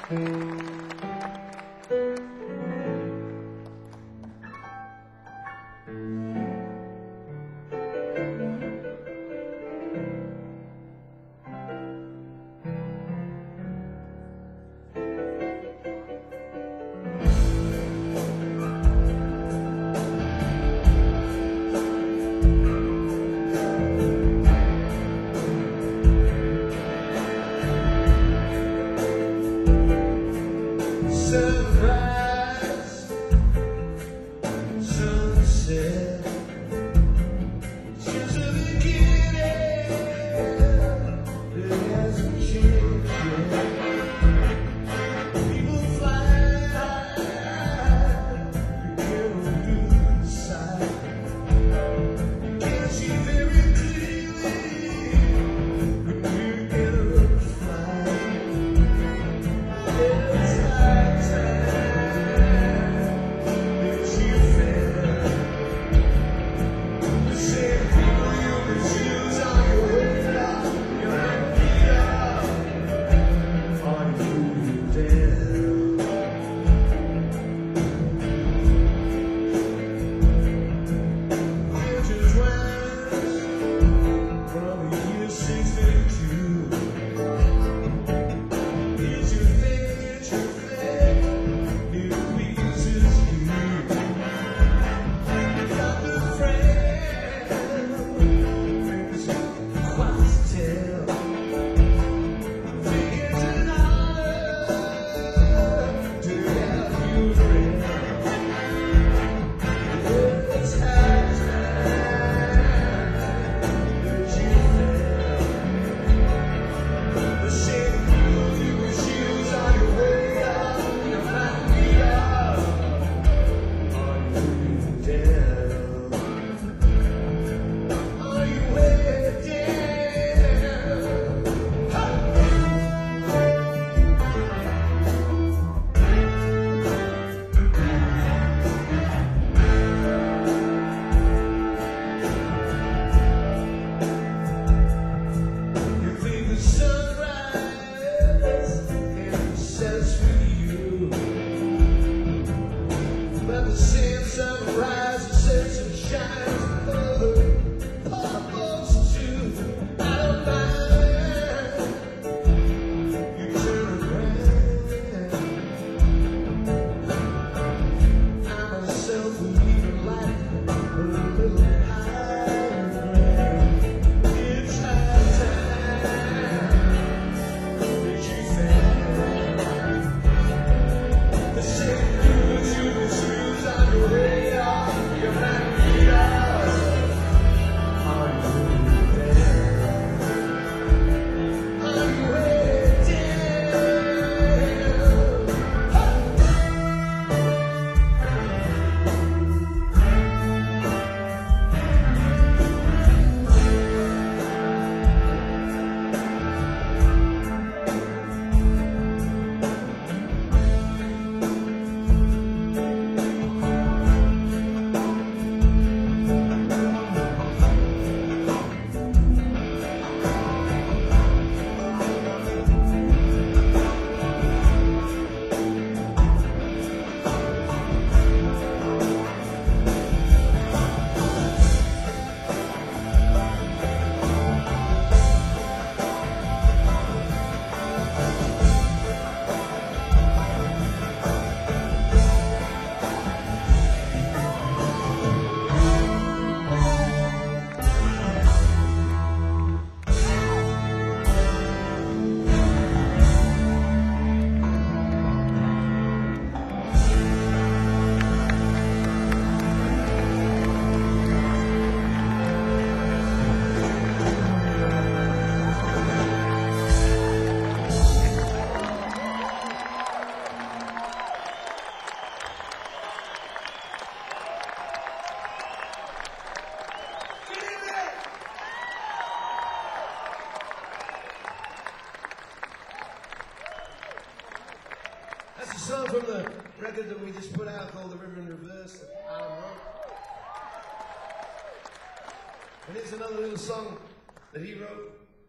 song from the record that we just put out called The River in Reverse that Alan wrote. And here's another little song that he wrote. It's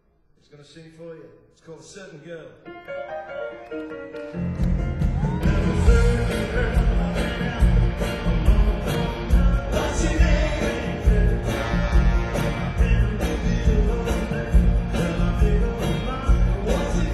going to sing for you. It's called A Certain Girl. What's your name? What's your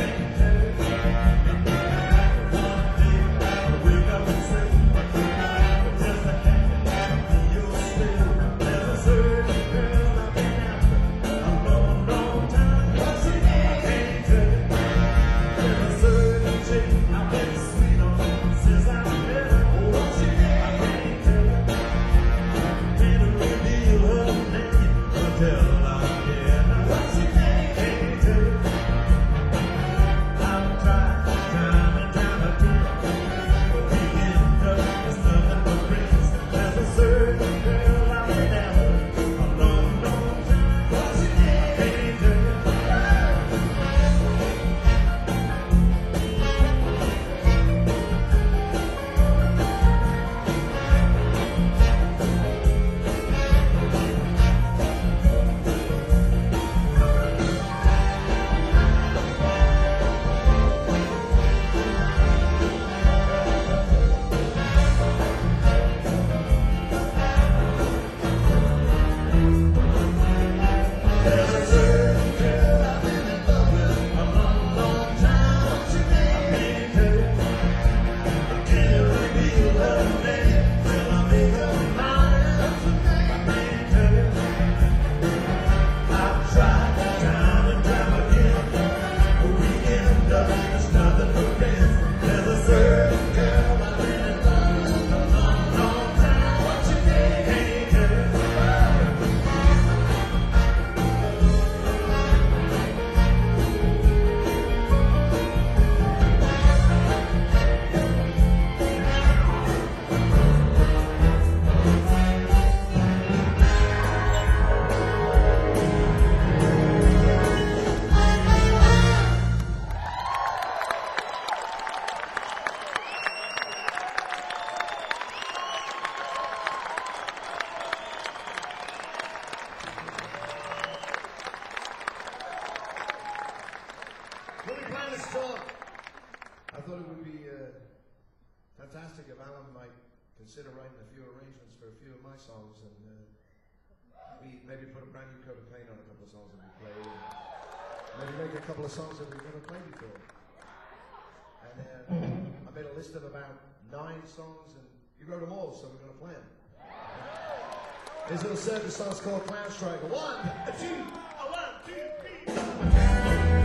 I thought it would be fantastic if Alan might consider writing a few arrangements for a few of my songs, and maybe put a brand new coat of paint on a couple of songs that we played, and maybe make a couple of songs that we've never played before. And then I made a list of about 9 songs, and he wrote them all, so we're going to play them. His little circus song's called Clown Striker. 1, 2, 1, 2, 3.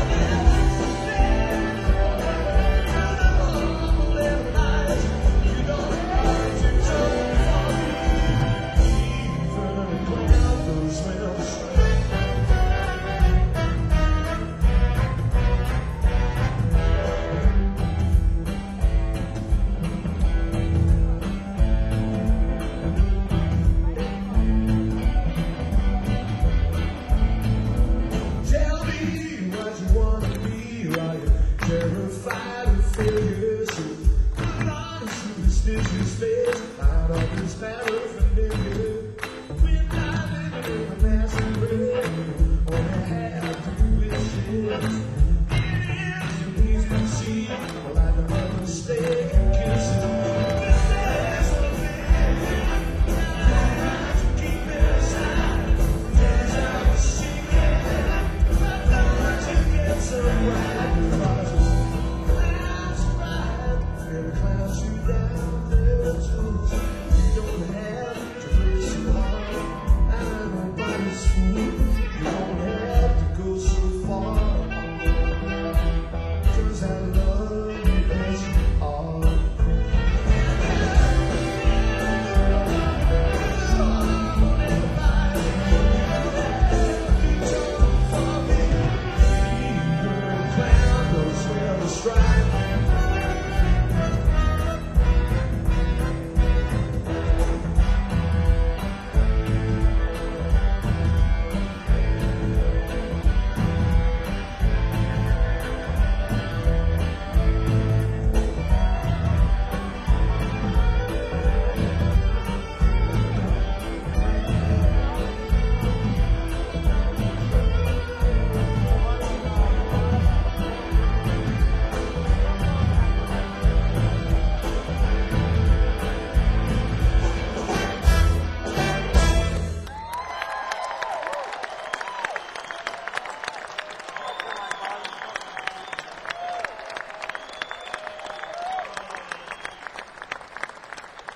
You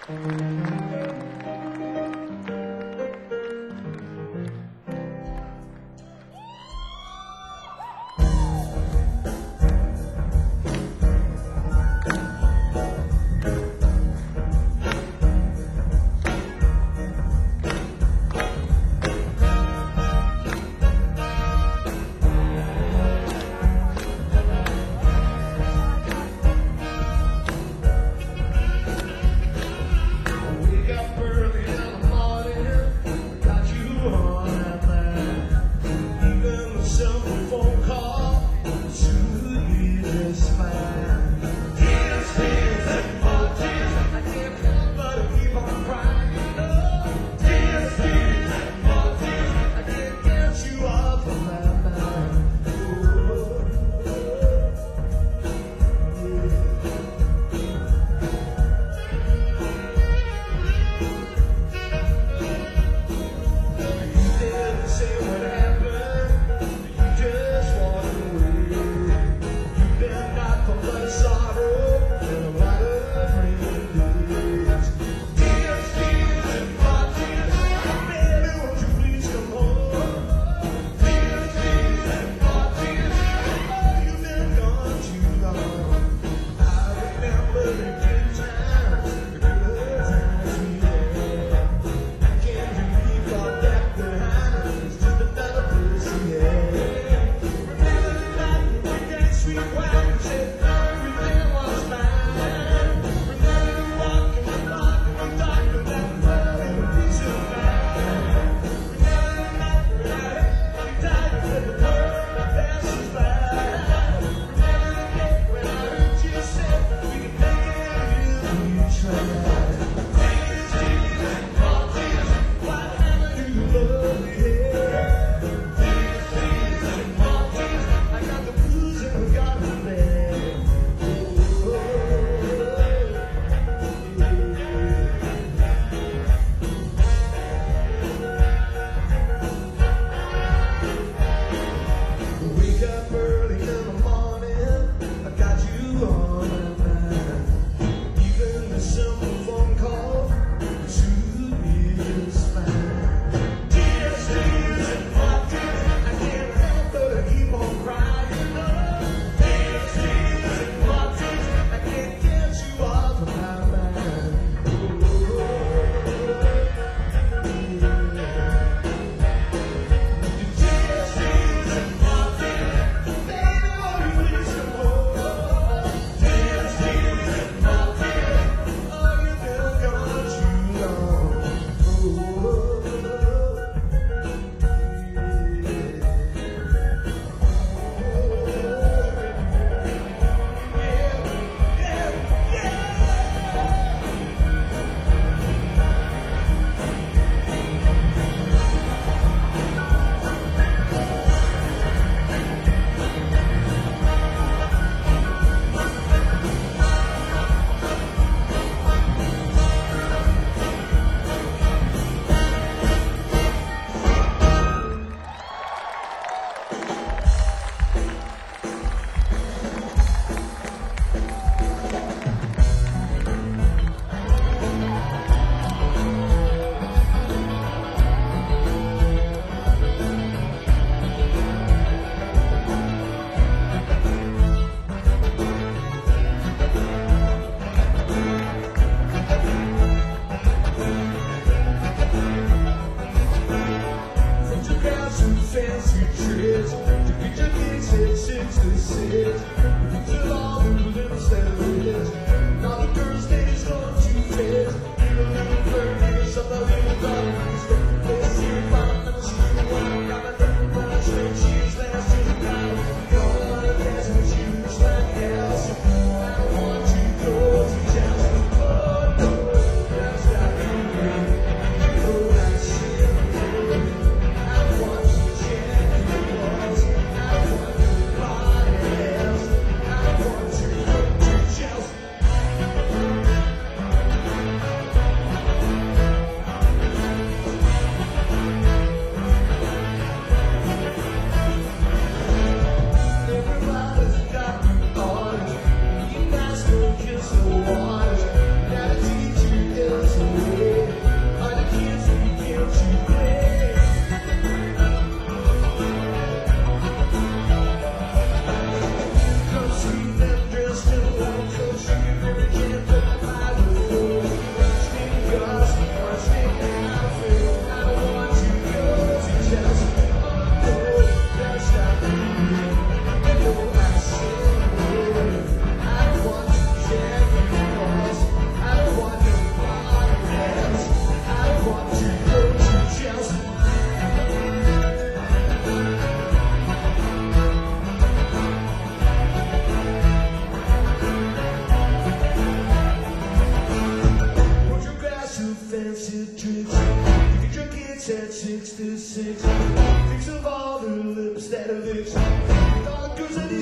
I got the blues and we got the band.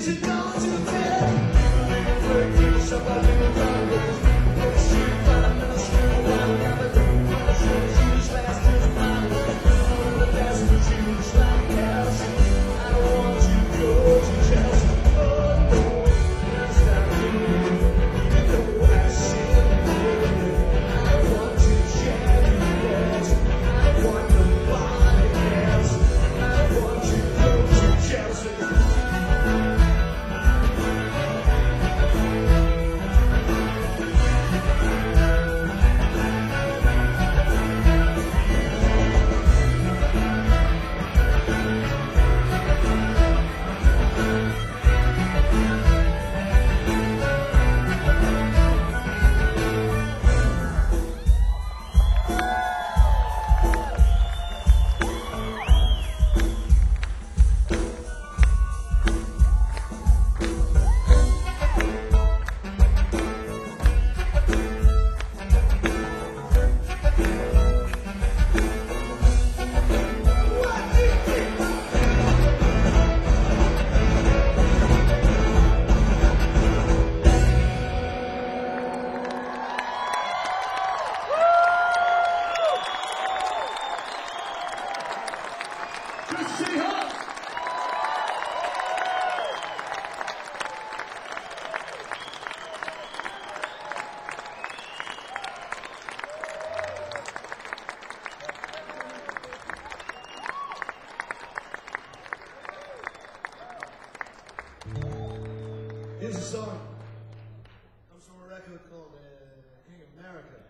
Here's a song. Comes from a record called King of America.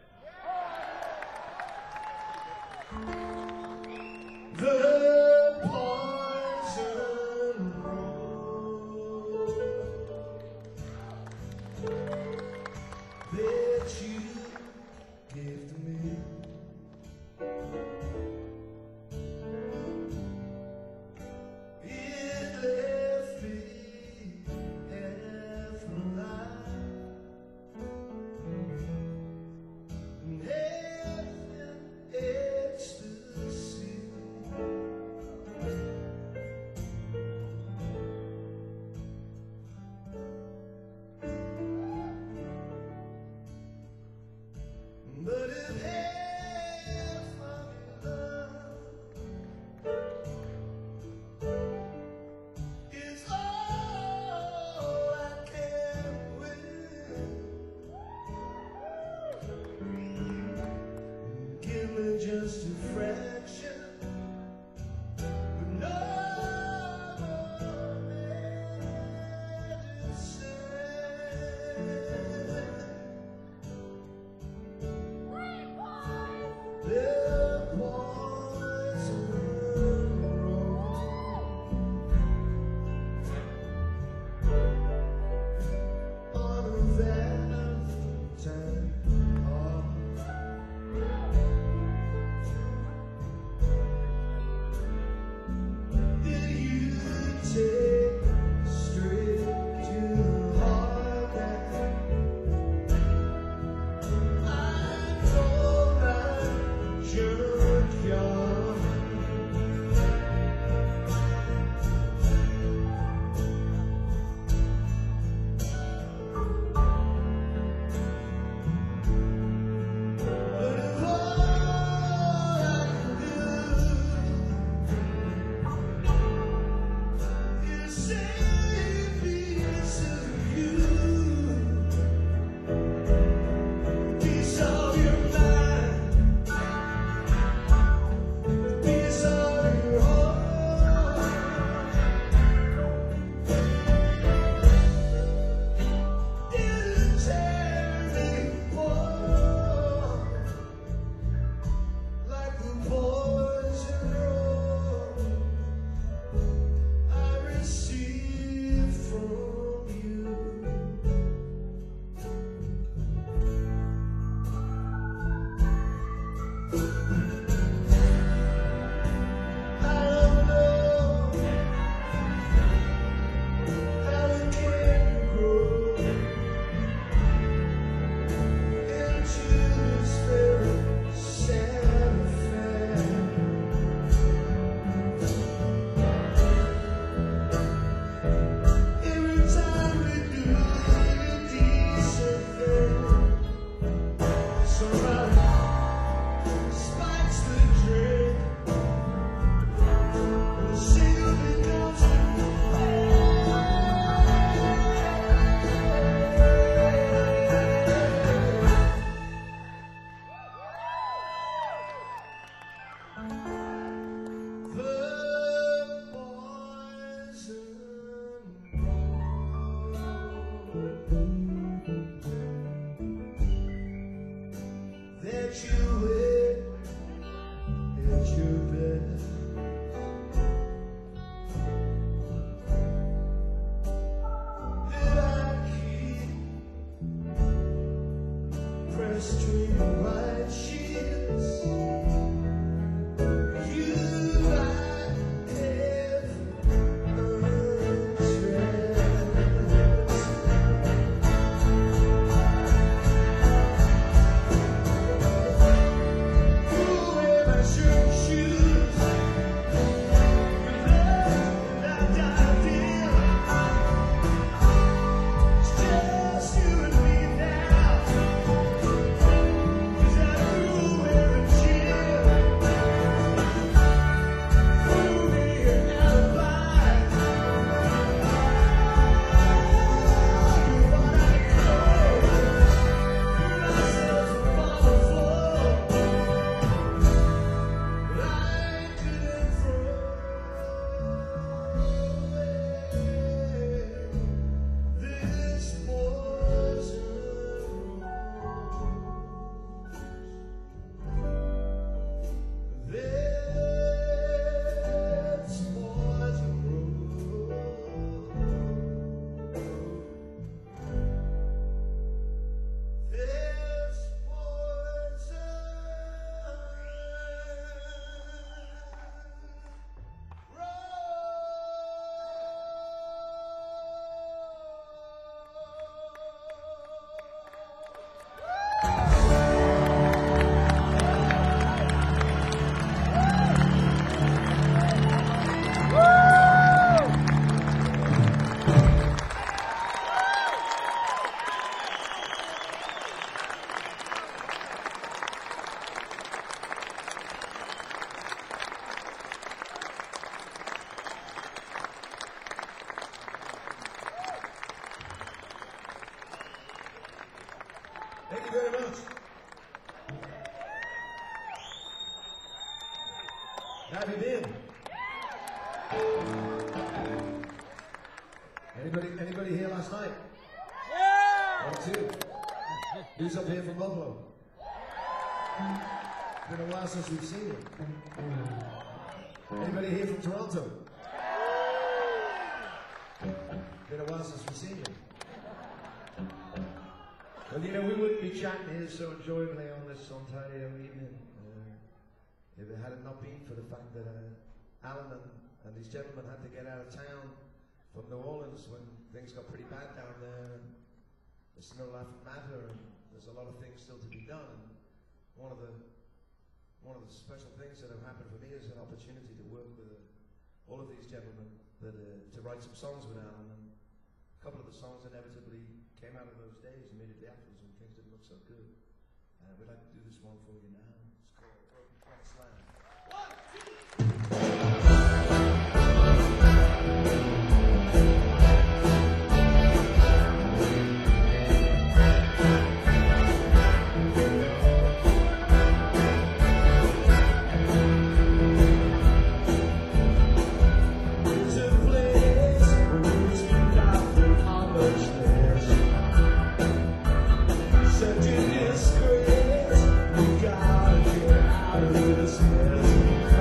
The poison road that you gave to me. It left me half alive. Thank you very much. How have you been? Anybody here last night? Yeah! 1, 2. Who's up here from Buffalo? It's been a while since we've seen you. Anybody here from Toronto? Been a while since we've seen you. Well, you know, we wouldn't be chatting here so enjoyably on this Ontario evening if it had not been for the fact that Alan and these gentlemen had to get out of town from New Orleans when things got pretty bad down there, and it's no laughing matter, and there's a lot of things still to be done. And one of the special things that have happened for me is an opportunity to work with all of these gentlemen to write some songs with Alan. And a couple of the songs inevitably came out of those days immediately afterwards when things didn't look so good. We'd like to do this one for you now. It's called Broken Promised Land. 1, 2. Such a disgrace, we gotta get out of this mess.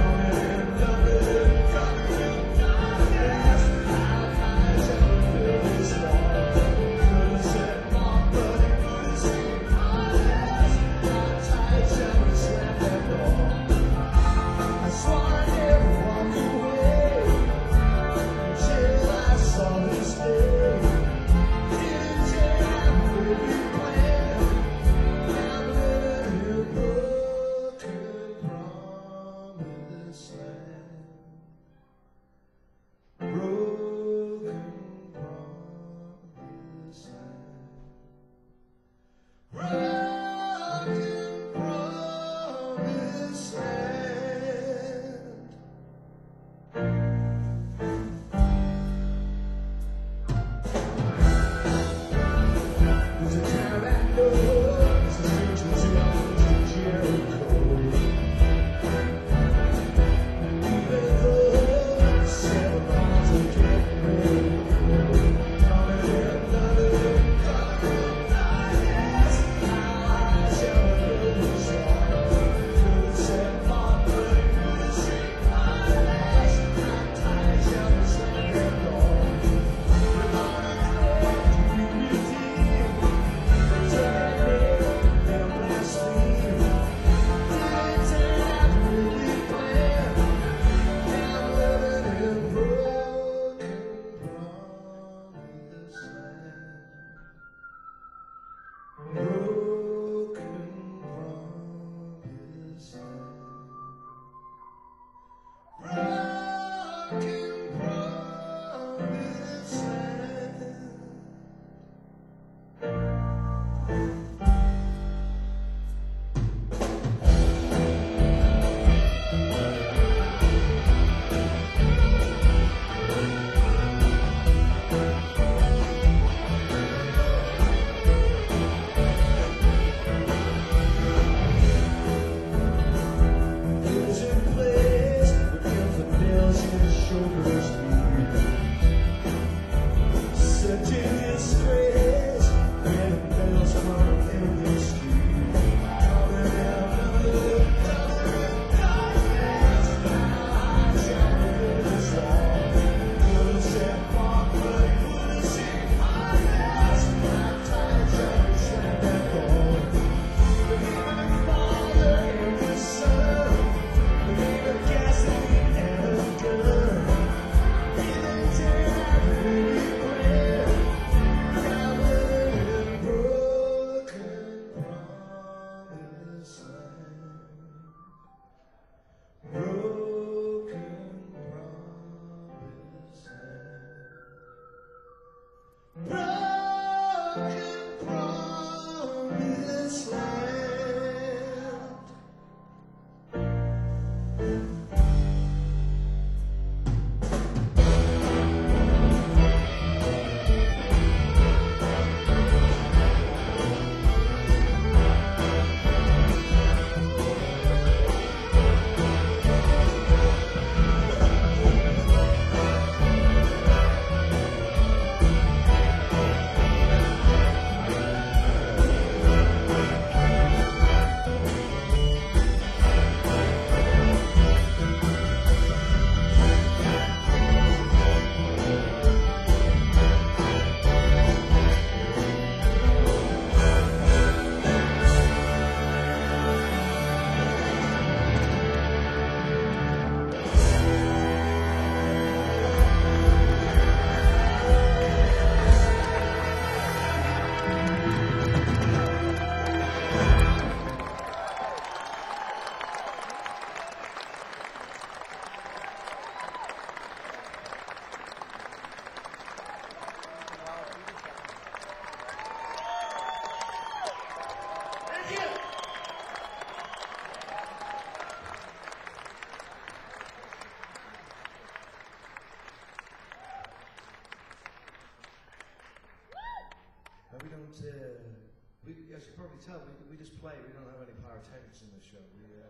And we don't, as you probably tell, we just play. We don't have any pyrotechnics in this show.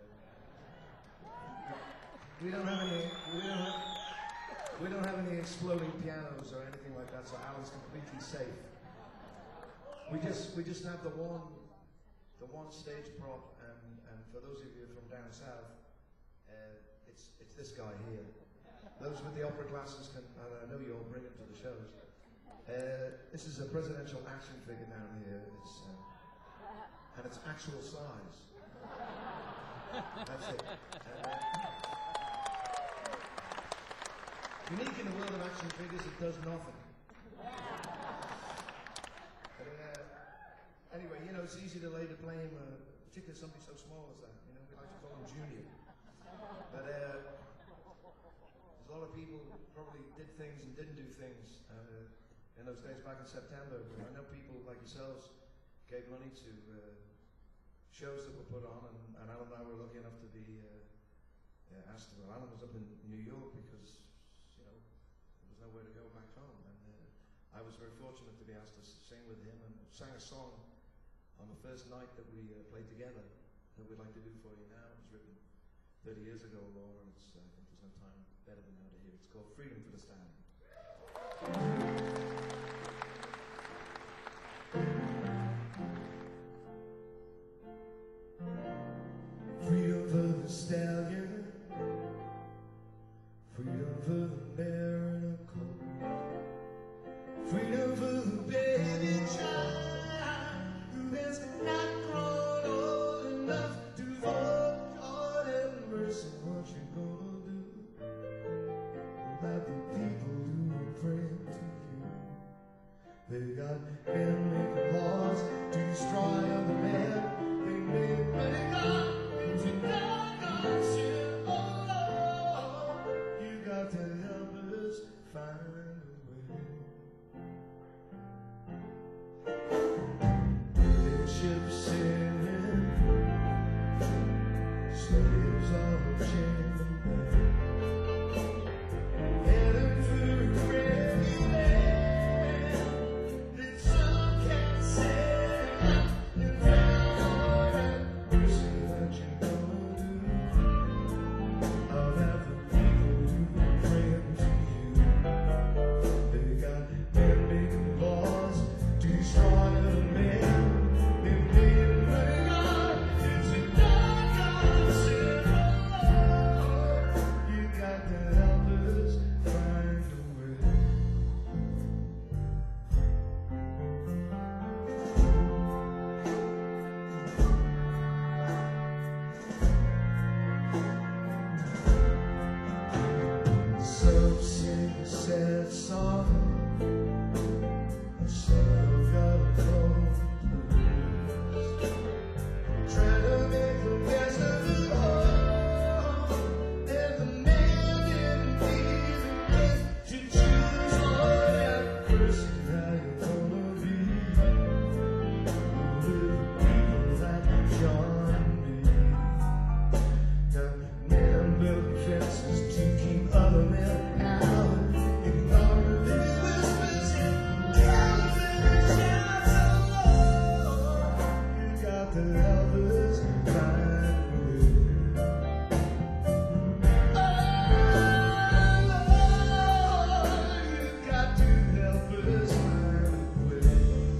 We don't have any exploding pianos or anything like that. So Alan's completely safe. We just have the one stage prop, and for those of you from down south, it's this guy here. Those with the opera glasses can, and I know you all bring it to the shows. This is a presidential action figure down here. And it's actual size. That's it. Unique in the world of action figures, it does nothing. But, anyway, you know, it's easy to lay to blame, particularly somebody so small as that. You know, we like to call him Junior. But there's a lot of people who probably did things and didn't do things in those days back in September. I know people like yourselves gave money to shows that were put on, and Alan and I were lucky enough to be asked. Well, Alan was up in New York because, you know, there was nowhere to go back home, and I was very fortunate to be asked to sing with him, and sang a song on the first night that we played together that we'd like to do for you now. It was written 30 years ago, Laura, and I think there's no time better than now to hear it. It's called Freedom for the Stand. Freedom for the stallion, freedom for the mare in a coat, freedom for the baby child who has not grown old enough to vote. Lord have mercy, what you gonna do about the people who are praying to you? They got men making laws to destroy other men. They made many God into God shit. Oh, you got to help us find a way. Big ships sailing, slaves on a chain, heading for a friendly land that some can't sail and drown. Mercy, what you gonna do about the people who are praying to you? They got men making laws to destroy other men. They made murder into dark sin. You got to help us find a way. Some sing a sad song, some got a cold blues, trying to make the best of it all. And the man didn't even get to choose. Lord have mercy, how you gonna be with the people like John B. Got men building fences to keep other men out. Ignore the whispers and count the shots of love. You got to help us find a way. Oh, you got to help us find a way.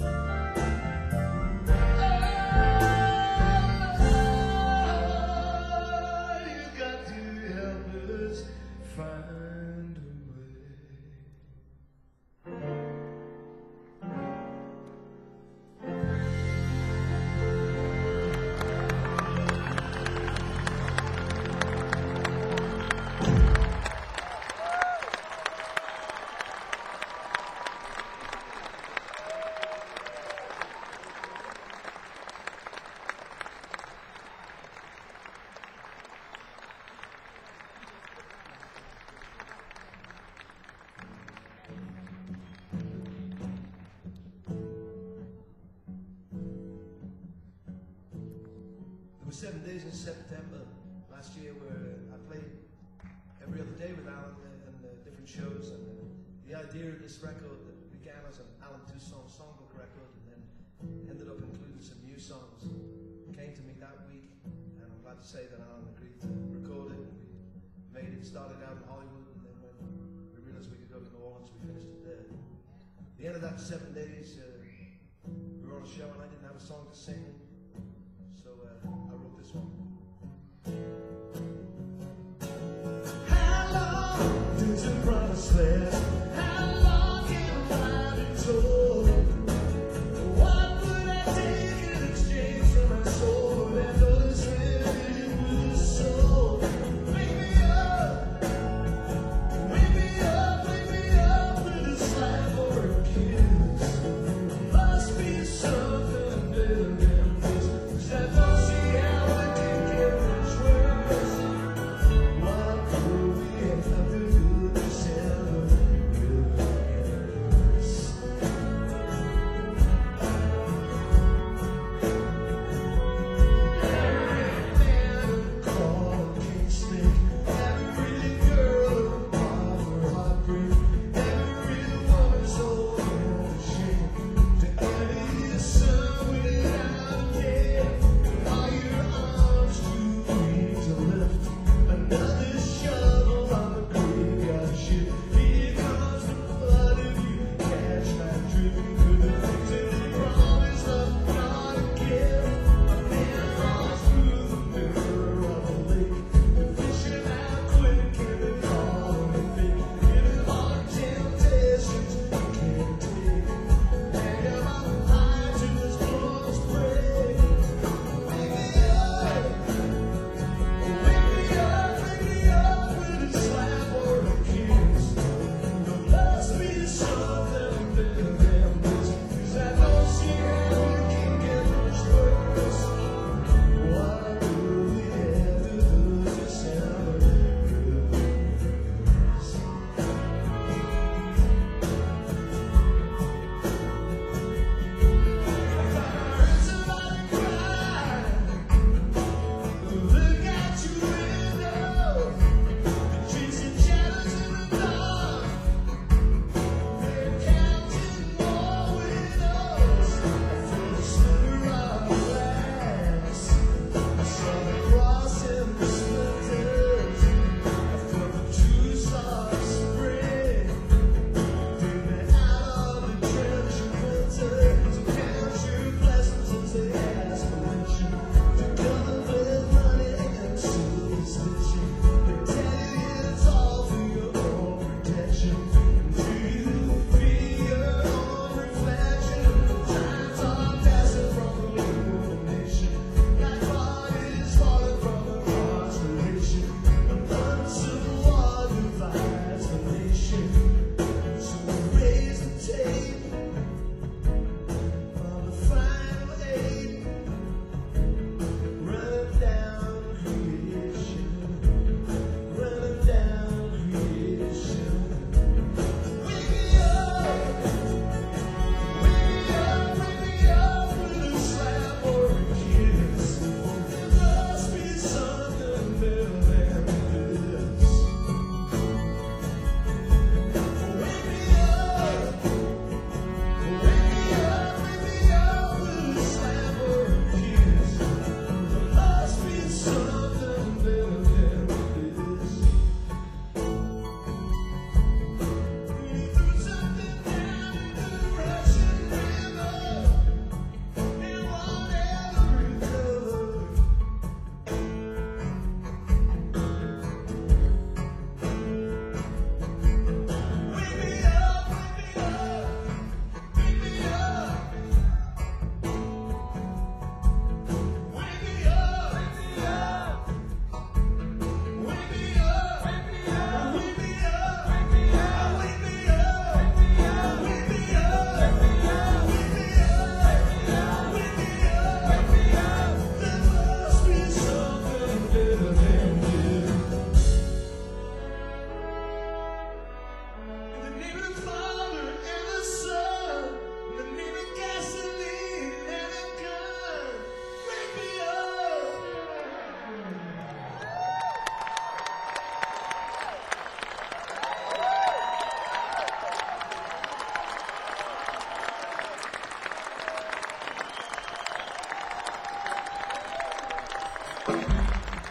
You got to help us find a way. There were 7 days in September last year where I played every other day with Alan and different shows. And the idea of this record that began as an Alan Toussaint songbook record, and then say that Alan agreed to record it. We made it, started out in Hollywood, and then when we realized we could go to New Orleans, we finished it there. At the end of that 7 days, we were on a show and I didn't have a song to sing, so I wrote this one. How long does the promise last? How long can I find it told? What would I take in exchange for my soul? And all this living with a soul. Wake me up with a slap or a kiss. Must be something better than this. 'Cause I don't see how it can get much worse. What do we have to do to celebrate us?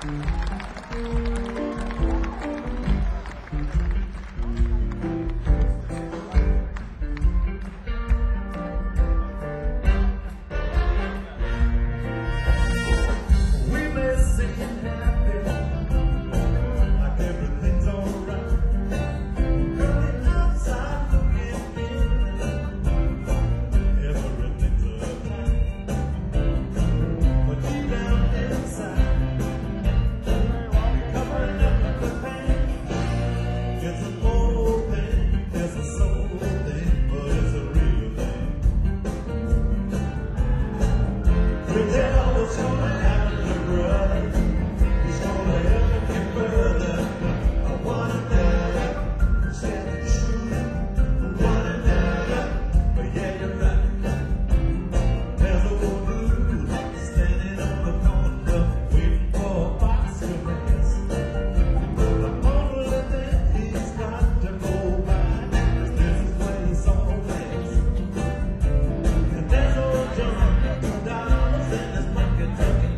Kentucky.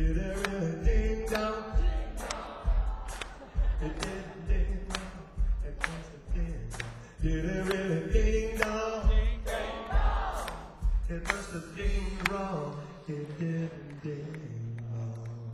Did it really ding dong? It did ding dong. It must have ding dong. Did it really ding dong? It must have dinged wrong. It didn't ding wrong.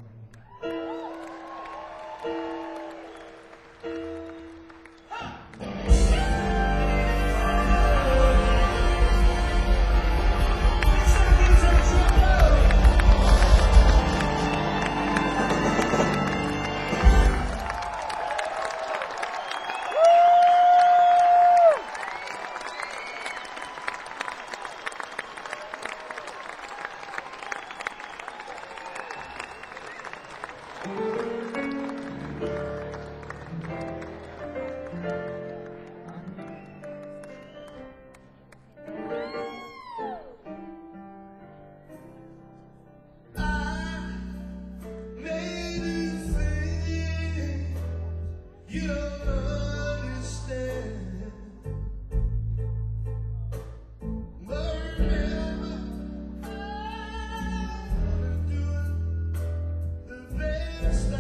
You don't understand, but remember, I'm doing the best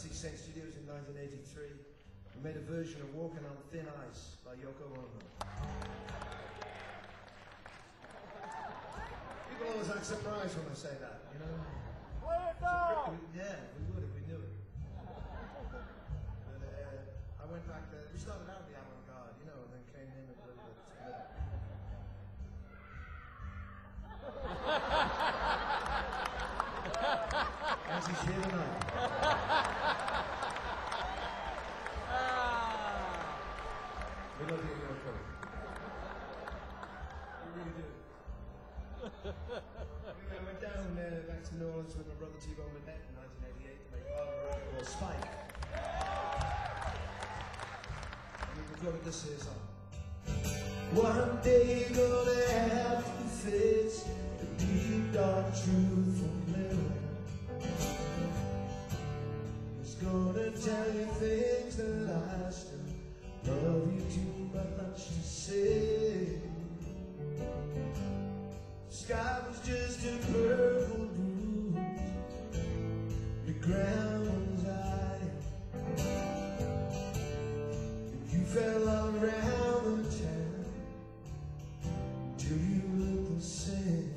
Fantasy Saint Studios in 1983. We made a version of Walking on Thin Ice by Yoko Ono. People always act surprised when I say that, you know? Yeah, we would if we knew it. But I went back there. We started out the avant-garde, you know, and then came in a little bit. As he's here tonight. We love you, Yoko. We really do. Anyway, I went down back to New Orleans with my brother T-Bone Burnett in 1988 to make part of a record called Spike. And we recorded this here song. One day you're gonna have to face the deep dark truth from mirror. It's gonna tell you things that I still love you too much to say. The sky was just a purple bruise, the ground was high, and you fell around the town till you looked the same.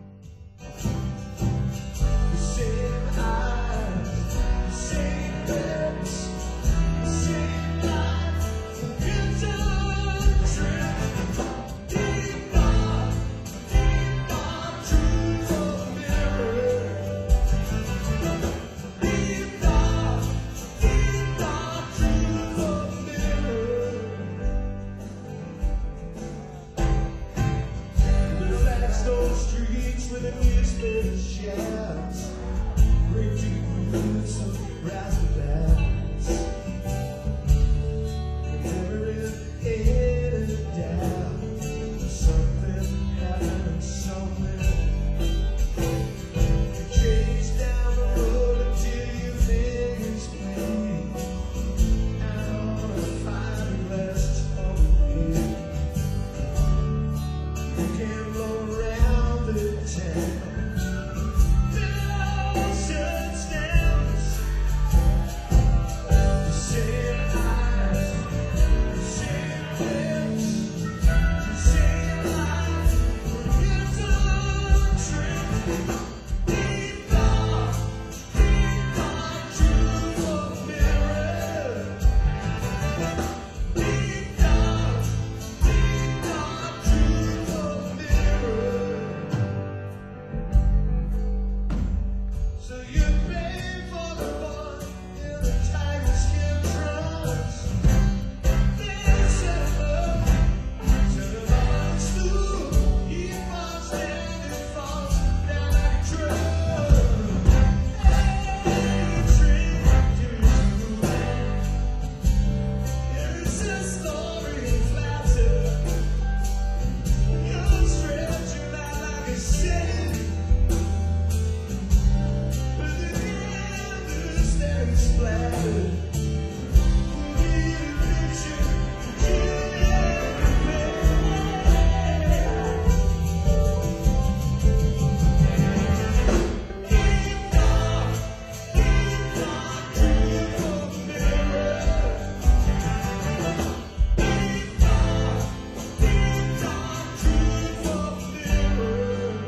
The same eyes, the same lips, the same life, into the trip. Deep dark truth of the mirror. Deep dark truth of the mirror. The flagstone streets with the newspaper shouts, great deep roots of raspberries. Never in a doubt, something happened somewhere. You chase down the road until your fingers bleed out on a fiberglass automobile. You can blow around the town. The ocean stands. The same eyes, the same lips, the same life. Into the trip. Deep dark truth of the mirror. Deep dark truth of the mirror. So you pay for the one in the tiger skin trunks. Then set up on a stool. He falls down and falls down like a drum. Hey, trick to you. It's a story flatter. You're stretching out like a shade. But the canvas stays splattered. We need a picture of Juliet Deep dark truth of the mirror. Deep dark truth of the mirror.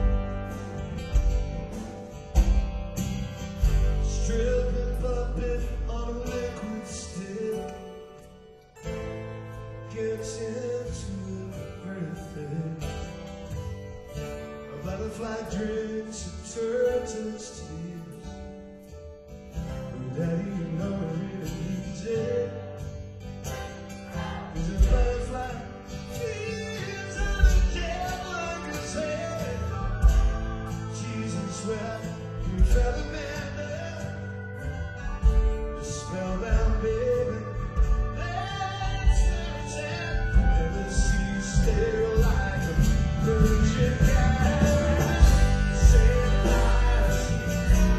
Stripping puppet on a liquid stick gets into everything. A butterfly drinks a turtle's tears. But daddy, you know it really needs it. 'Cause a butterfly feeds on a devil like his head. Jesus wept, you fell a man there. The spellbound baby, that's it. Never see stare like a virgin cat. Same eyes,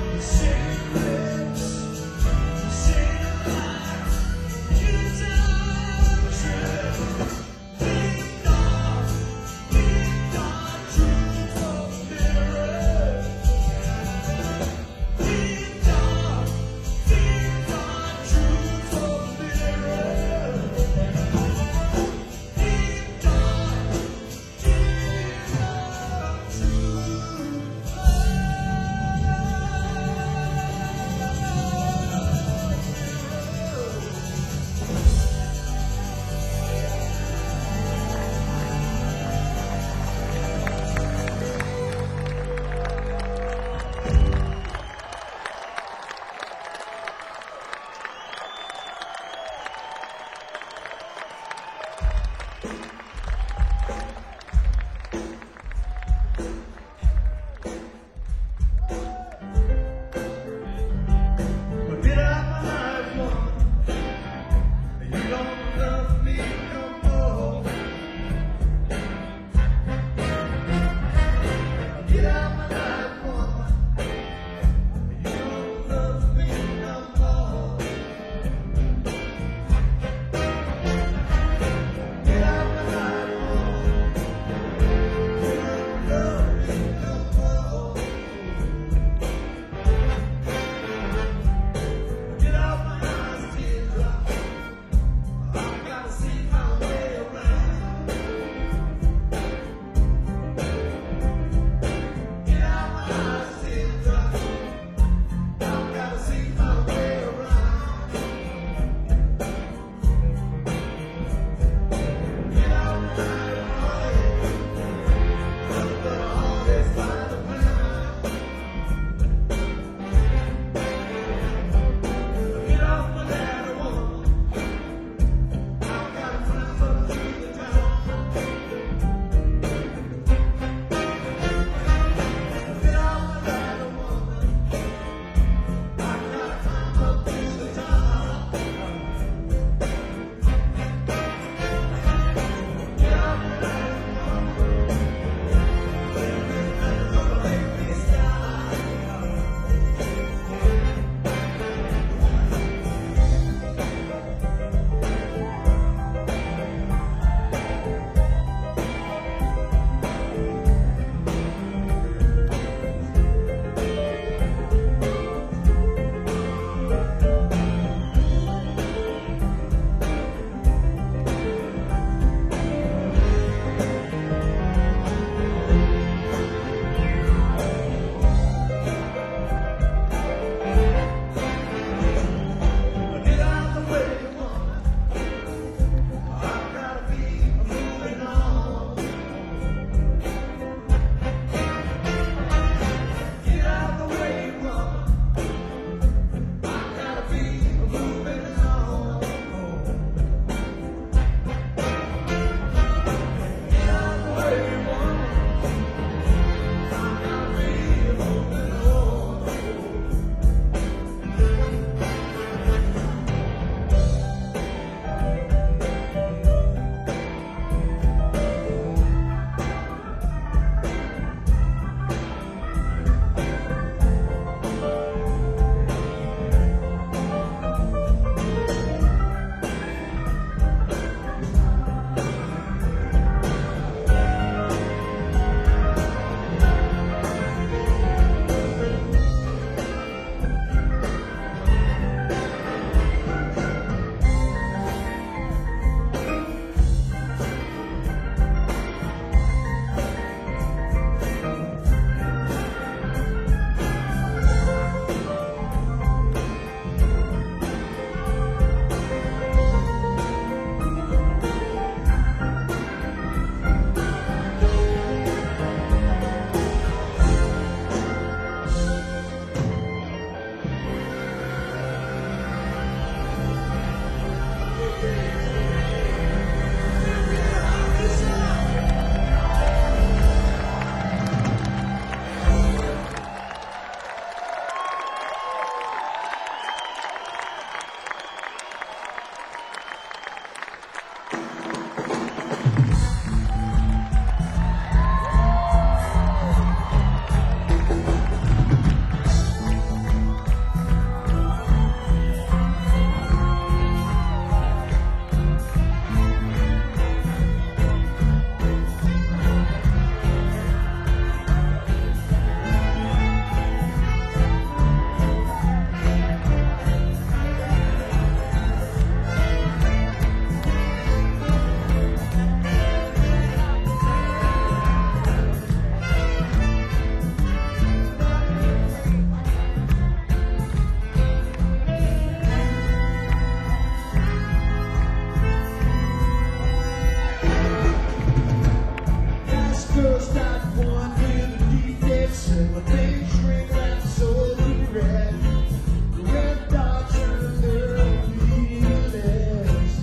and my face ring wraps over red. The red dots and their feelings.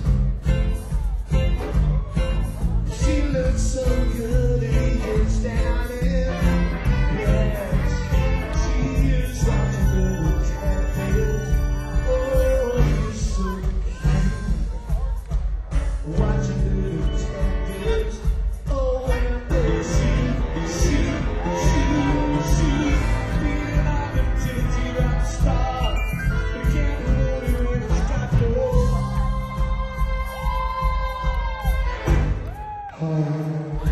She looks so good, he gets down in yes. She is watching the detective. Oh, he's so cute. Watching the detectives. Oh, and they she beating on the titty rock star. But I can't believe it when it's got no heart.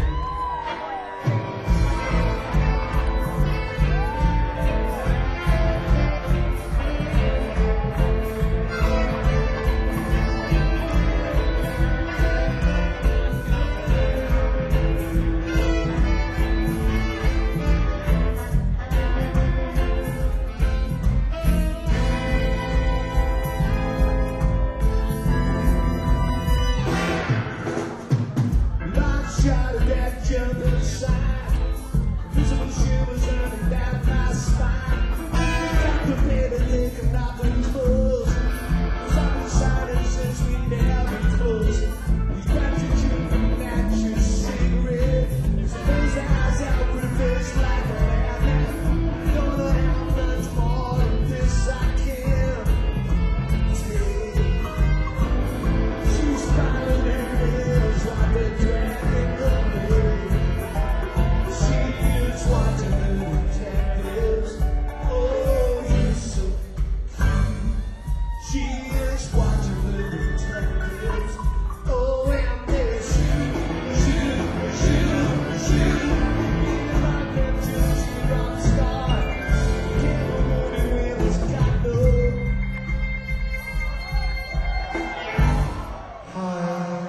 Shot of that jump inside. Visible shivers running down my spine. Got the baby thinking nothing close. I've been silent since we never closed. He's got your children at your cigarette. His face eyes out with a face like a man. Don't know how much more of this I can take. She's smiling and lips while they're dragging. Watching the detectives. Oh, he's so cute. She is watching the detectives. Oh, and they like them till she got started. Can't hold it when it's got no heart.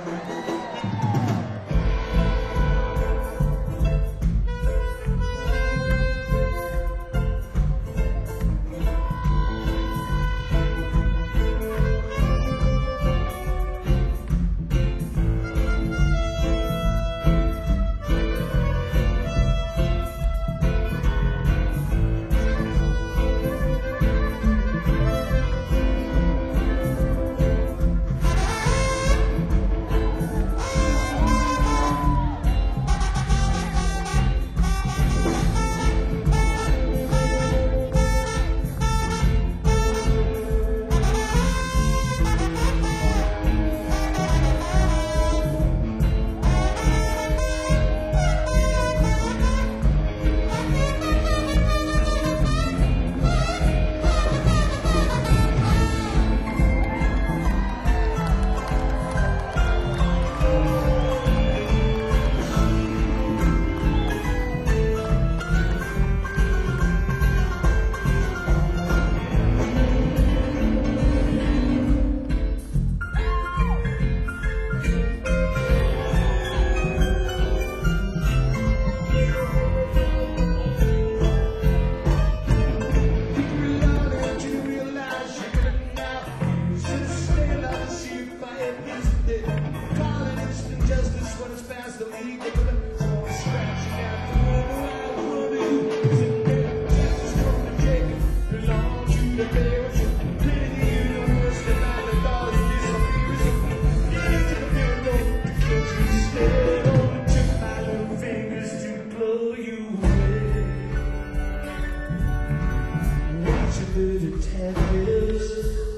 The detectives,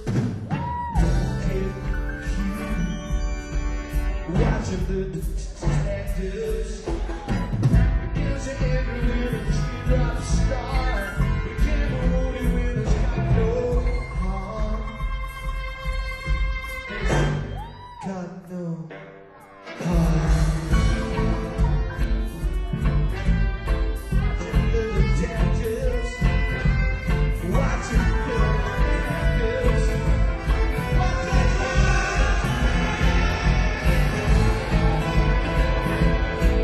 watching the detectives. Gives you every when a teardrop star. The camera only when it's got no heart. Got no heart. Watching the detectives. Watching the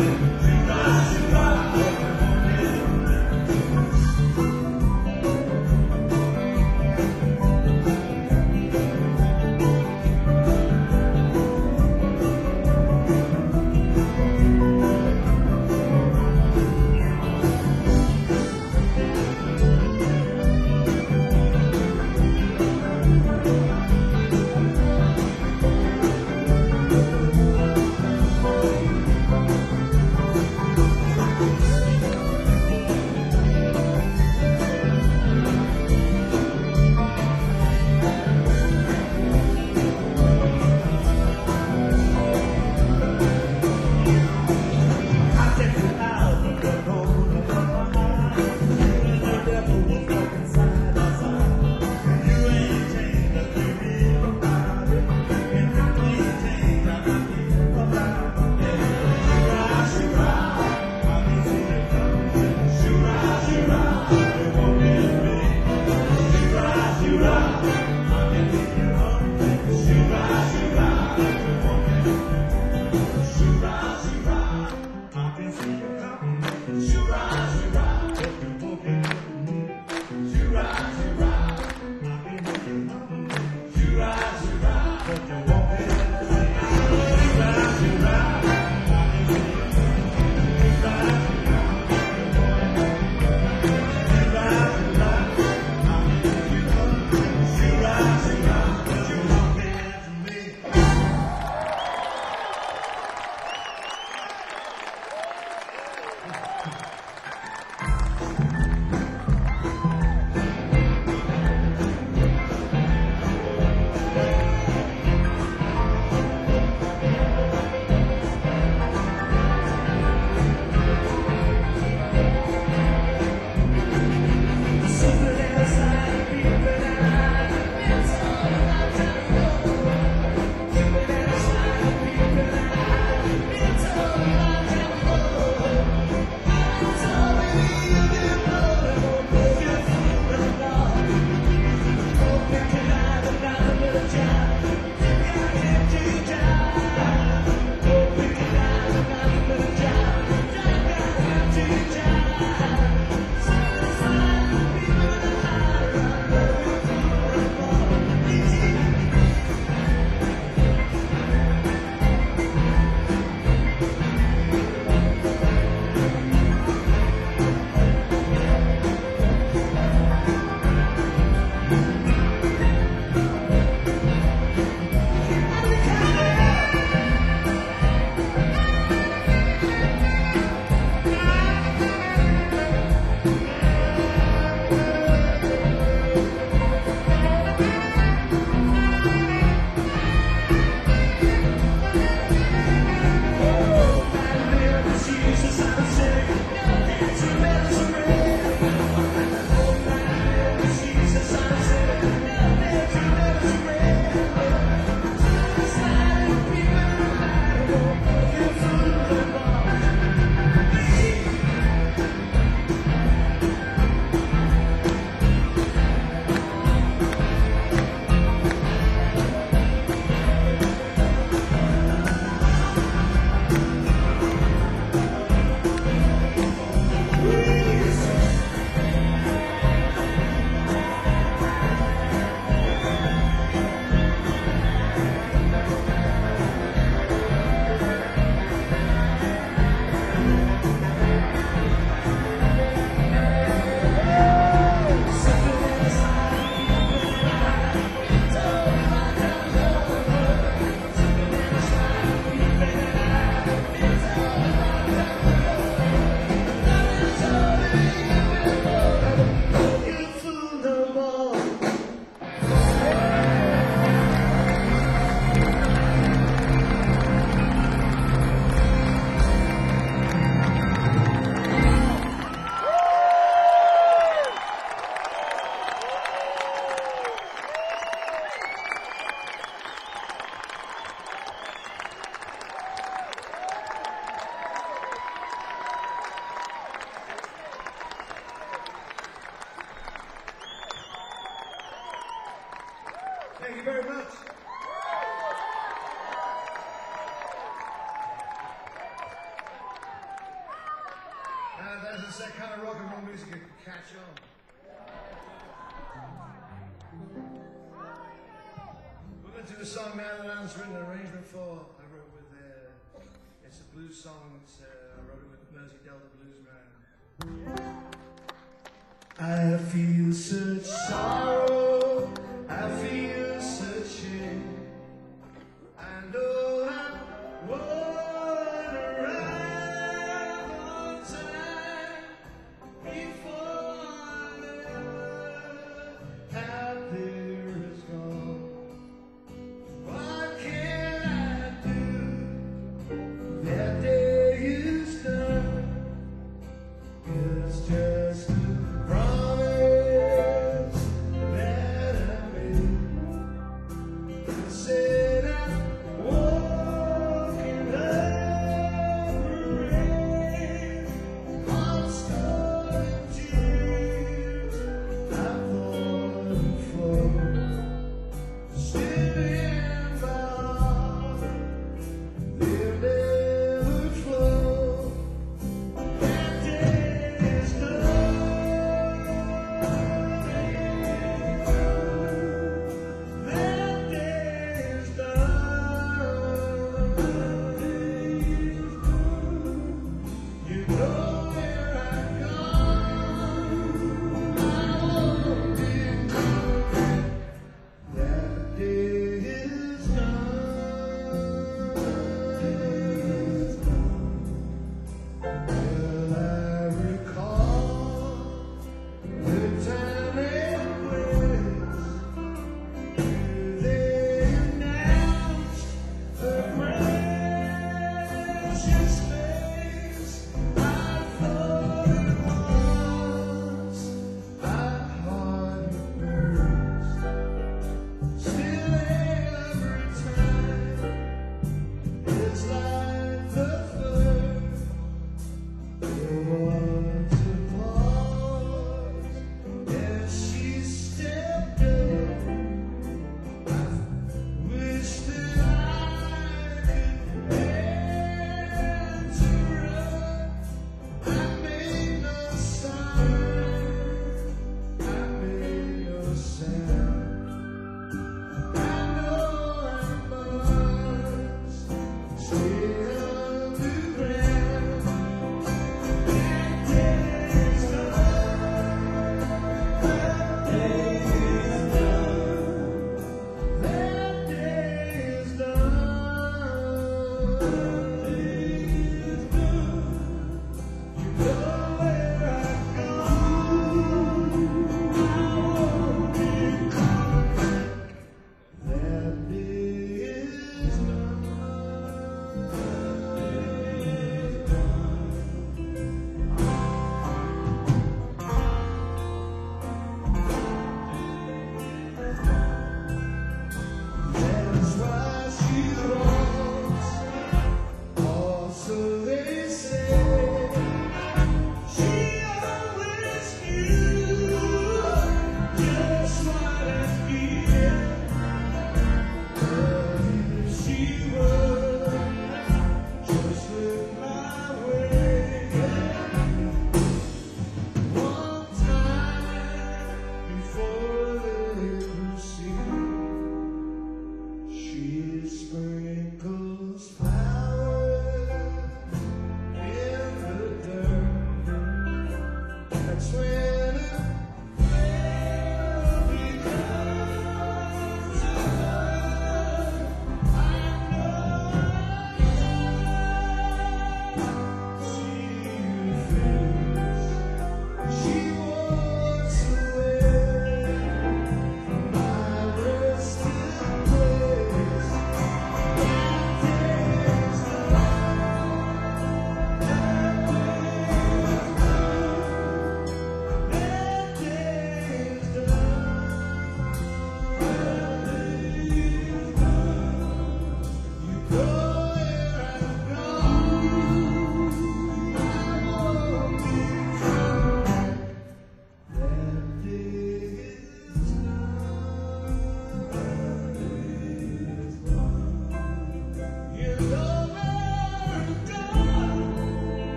Thank you very much. It's that kind of rock and roll music you can catch on. We're going to do a song now that Alan's written an arrangement for. I wrote with, it's a blues song. I wrote it with the Mersey Delta Blues Band. I feel such sorrow, I feel such shame, and oh, I want to ride on time before I out there is gone. What can I do? That day is done. It's just a promise that I made. I said I'm walking up the rain. I'm starting tears. I thought before, still in my heart, they'll never flow. That day is done. That day is done. You know where I've gone. I won't be gone. That day is done. Well, I recall the time and place they announced the precious face. I thought it was my heart burst. Still every time it's like the first. There was a pause as she stepped up. I wish that I could answer her. I made no sign. I made no sound. I know I must stay underground. That day is done. That day is done. That day is done. You know where I've gone. I won't be gone. That day is done. That's why she wrongs, also they say. She always knew just what I feel. If she would just look my way one time before they proceed. She sprinkles flowers in the dirt. That's when it all becomes a hurt. I know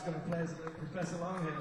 That's going to play as Professor Longhead.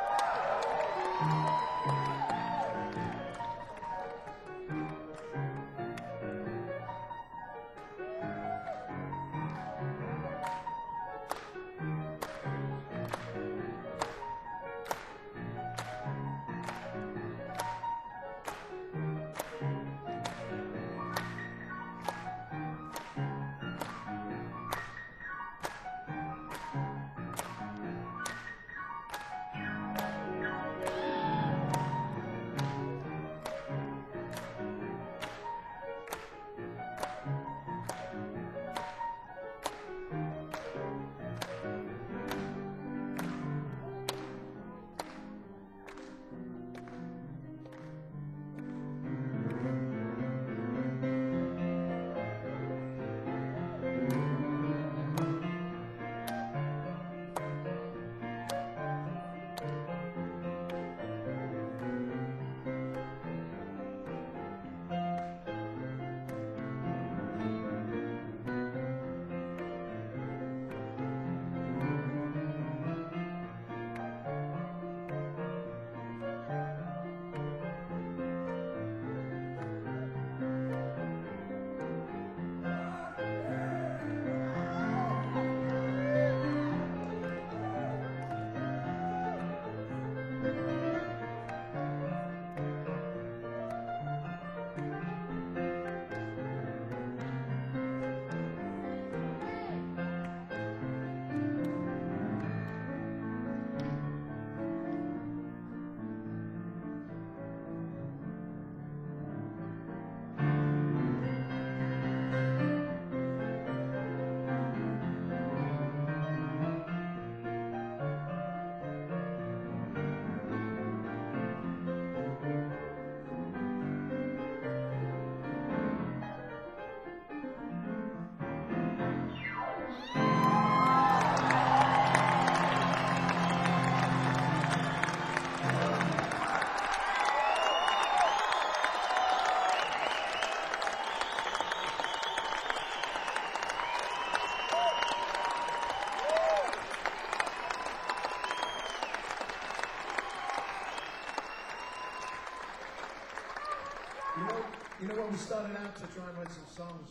You know, when we started out to try and write some songs,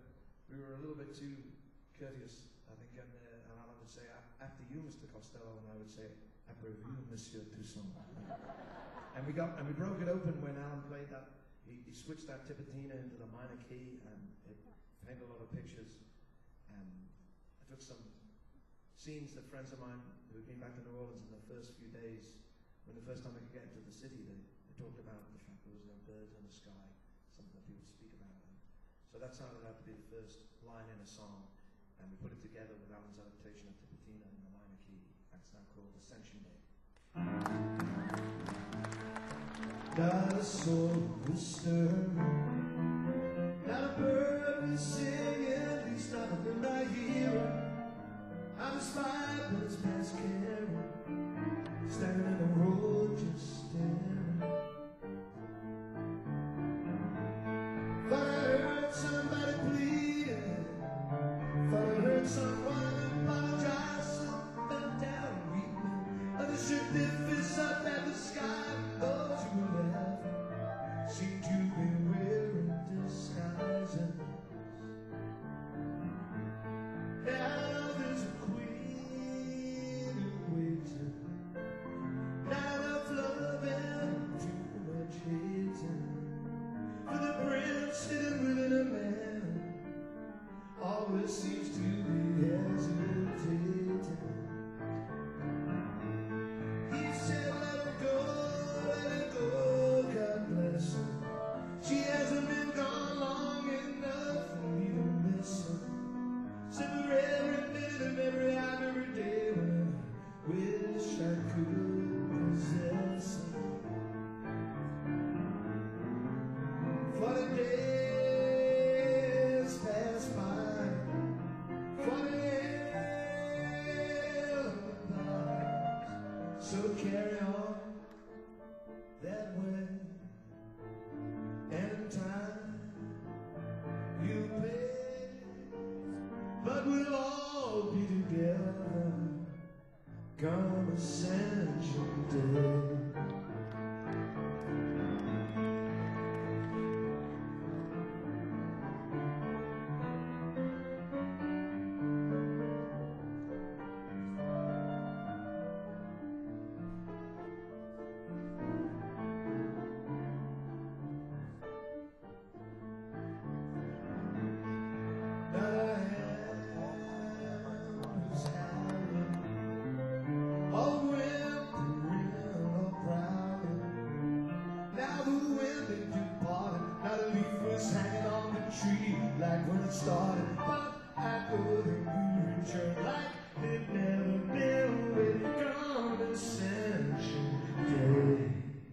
we were a little bit too courteous, I think, and Alan would say, after you, Mr. Costello, and I would say, après vous, Monsieur Toussaint. and we broke it open when Alan played that. He switched that tipatina into the minor key, and it painted a lot of pictures. And I took some scenes that friends of mine who had been back to New Orleans in the first few days, when the first time they could get into the city, they talked about the fact there was no birds in the sky, something that people speak about. And so that sounded out to be the first line in a song, and we put it together with Alan's adaptation of Tipatina in the minor key. That's now called Ascension Day. Not a soul will stir, not a bird will sing, at least not when I hear her. I'm inspired, but it's past caring, standing in the road just staring. Thought I heard somebody pleading, thought I heard someone apologize, some fell down weeping, others shook their fists up at the sky. Those who were left seemed to be wearing disguises. Now there's a queen who waits, not enough love fireworks hanging on the tree, like when it started. But after the moon returned, like it never been with condescension. Day.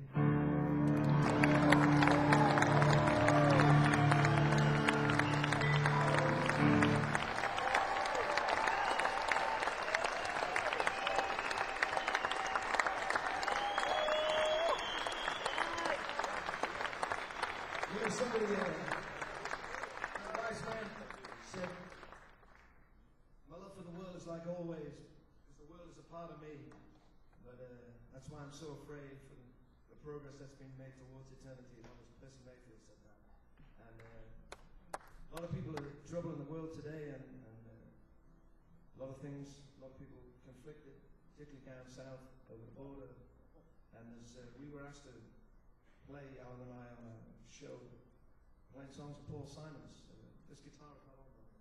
Somebody, a wise man said, my love for the world is like always, because the world is a part of me. But that's why I'm so afraid for the progress that's being made towards eternity. And Percy Mayfield said that. And a lot of people are in trouble in the world today, and a lot of things, a lot of people conflicted, particularly down south over the border. And as we were asked to play, Alan and I, on a show, playing songs of Paul Simons. This guitar is not on there.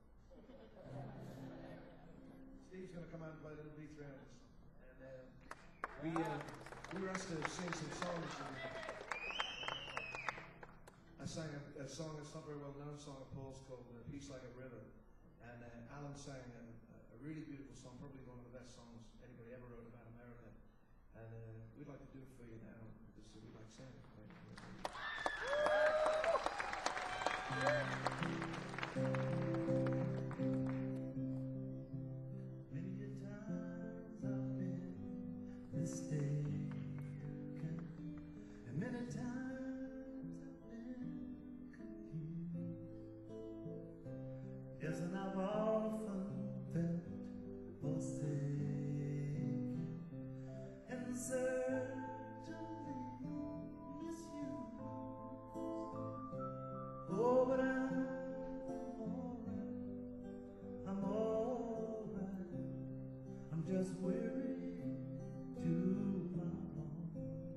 Steve's going to come out and play a little B3 on this song. And we were asked to sing some songs. I sang a song that's not very well known song of Paul's called Peace Like a River. And Alan sang a really beautiful song, probably one of the best songs anybody ever wrote about America. And we'd like to do it for you now, because we like saying it. Many a times I've been mistaken, and many times I've been confused. Yes, and I've often felt forsaken and certainly misused. Oh, but I'm alright, I'm just weary to my bone.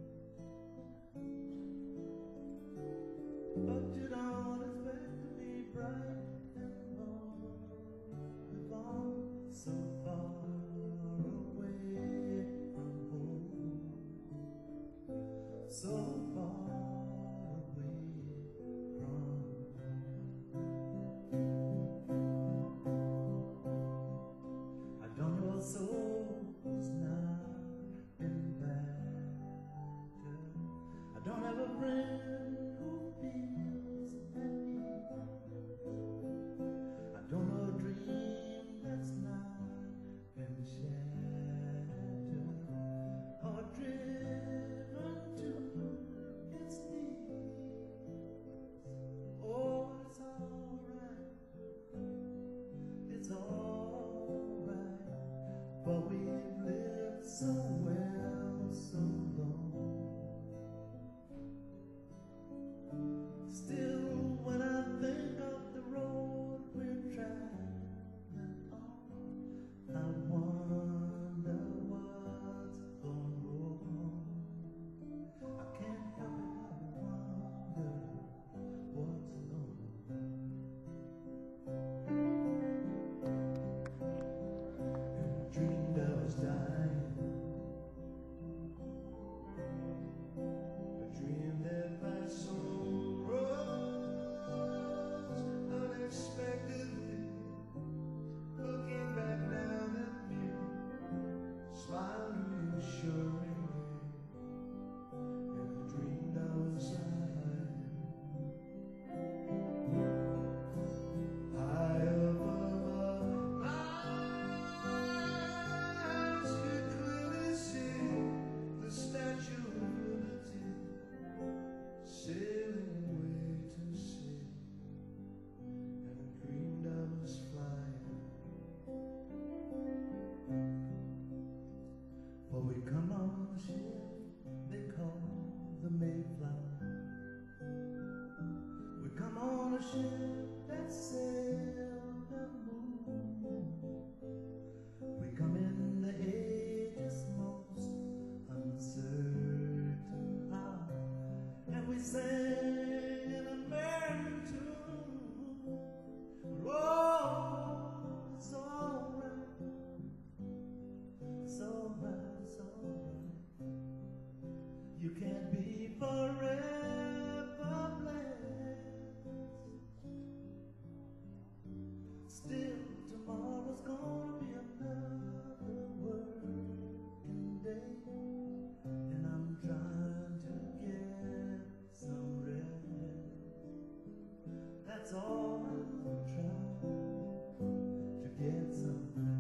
But you don't expect to be bright and wrong if I'm so far away from home, so far away from. I don't know a soul who's not been battered. I don't have a friend who feels at ease. I don't know a dream that's not been shattered or driven to its knees. Oh, it's alright. It's alright, but we've lived so well so long. Still, when I think of the road we're traveling on, I wonder what's gone wrong. I can't help it, I wonder what's gone wrong. Dreamed I was dying, a dream that my soul rose unexpectedly, looking back down at me, smiling reassuringly, and I dreamed I was flying high above my eyes, could clearly see the Statue of Liberty sailing away to sea, and I dreamed I was flying. For we come on a ship they call the Mayflower. We come on a ship that sailed the moon. We come in the age's most uncertain hour, and we sang an American tune. Oh, it's alright, it's alright, it's alright. You can't be forever blessed. let's all try to get something.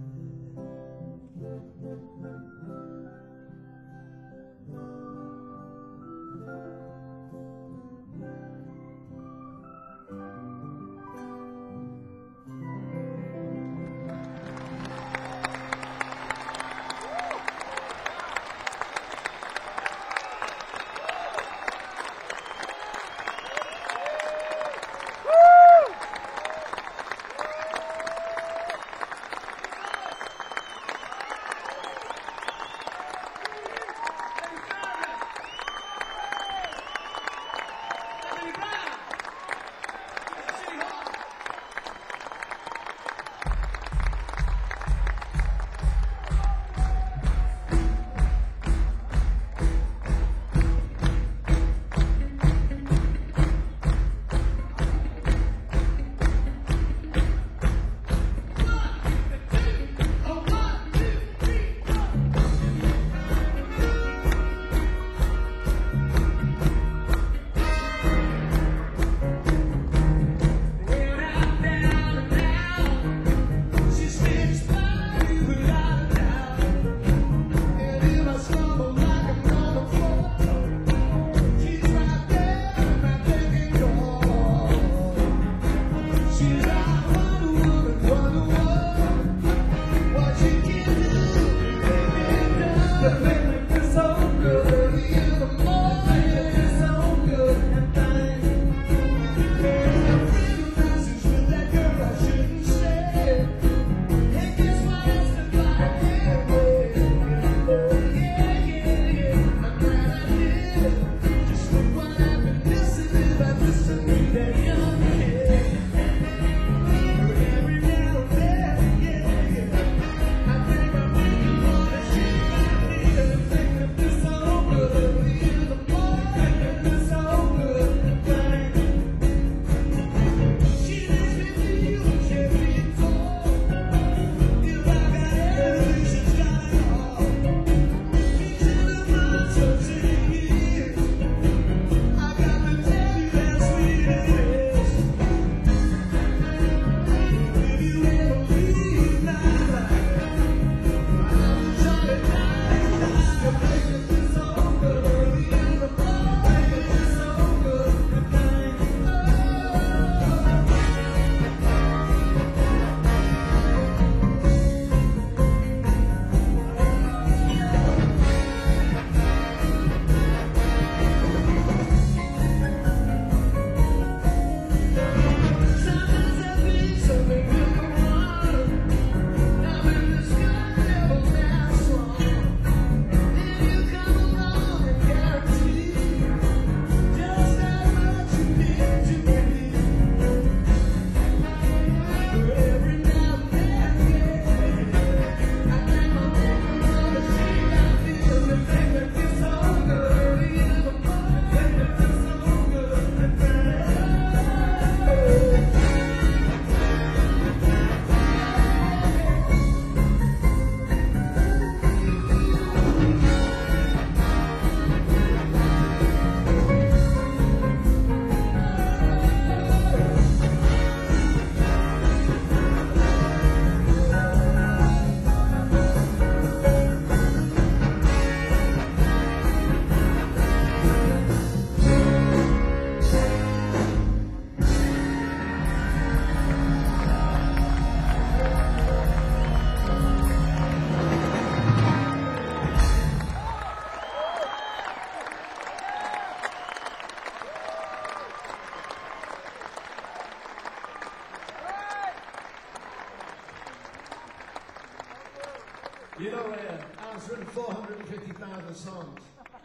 You know, Alan's written 450,000 songs.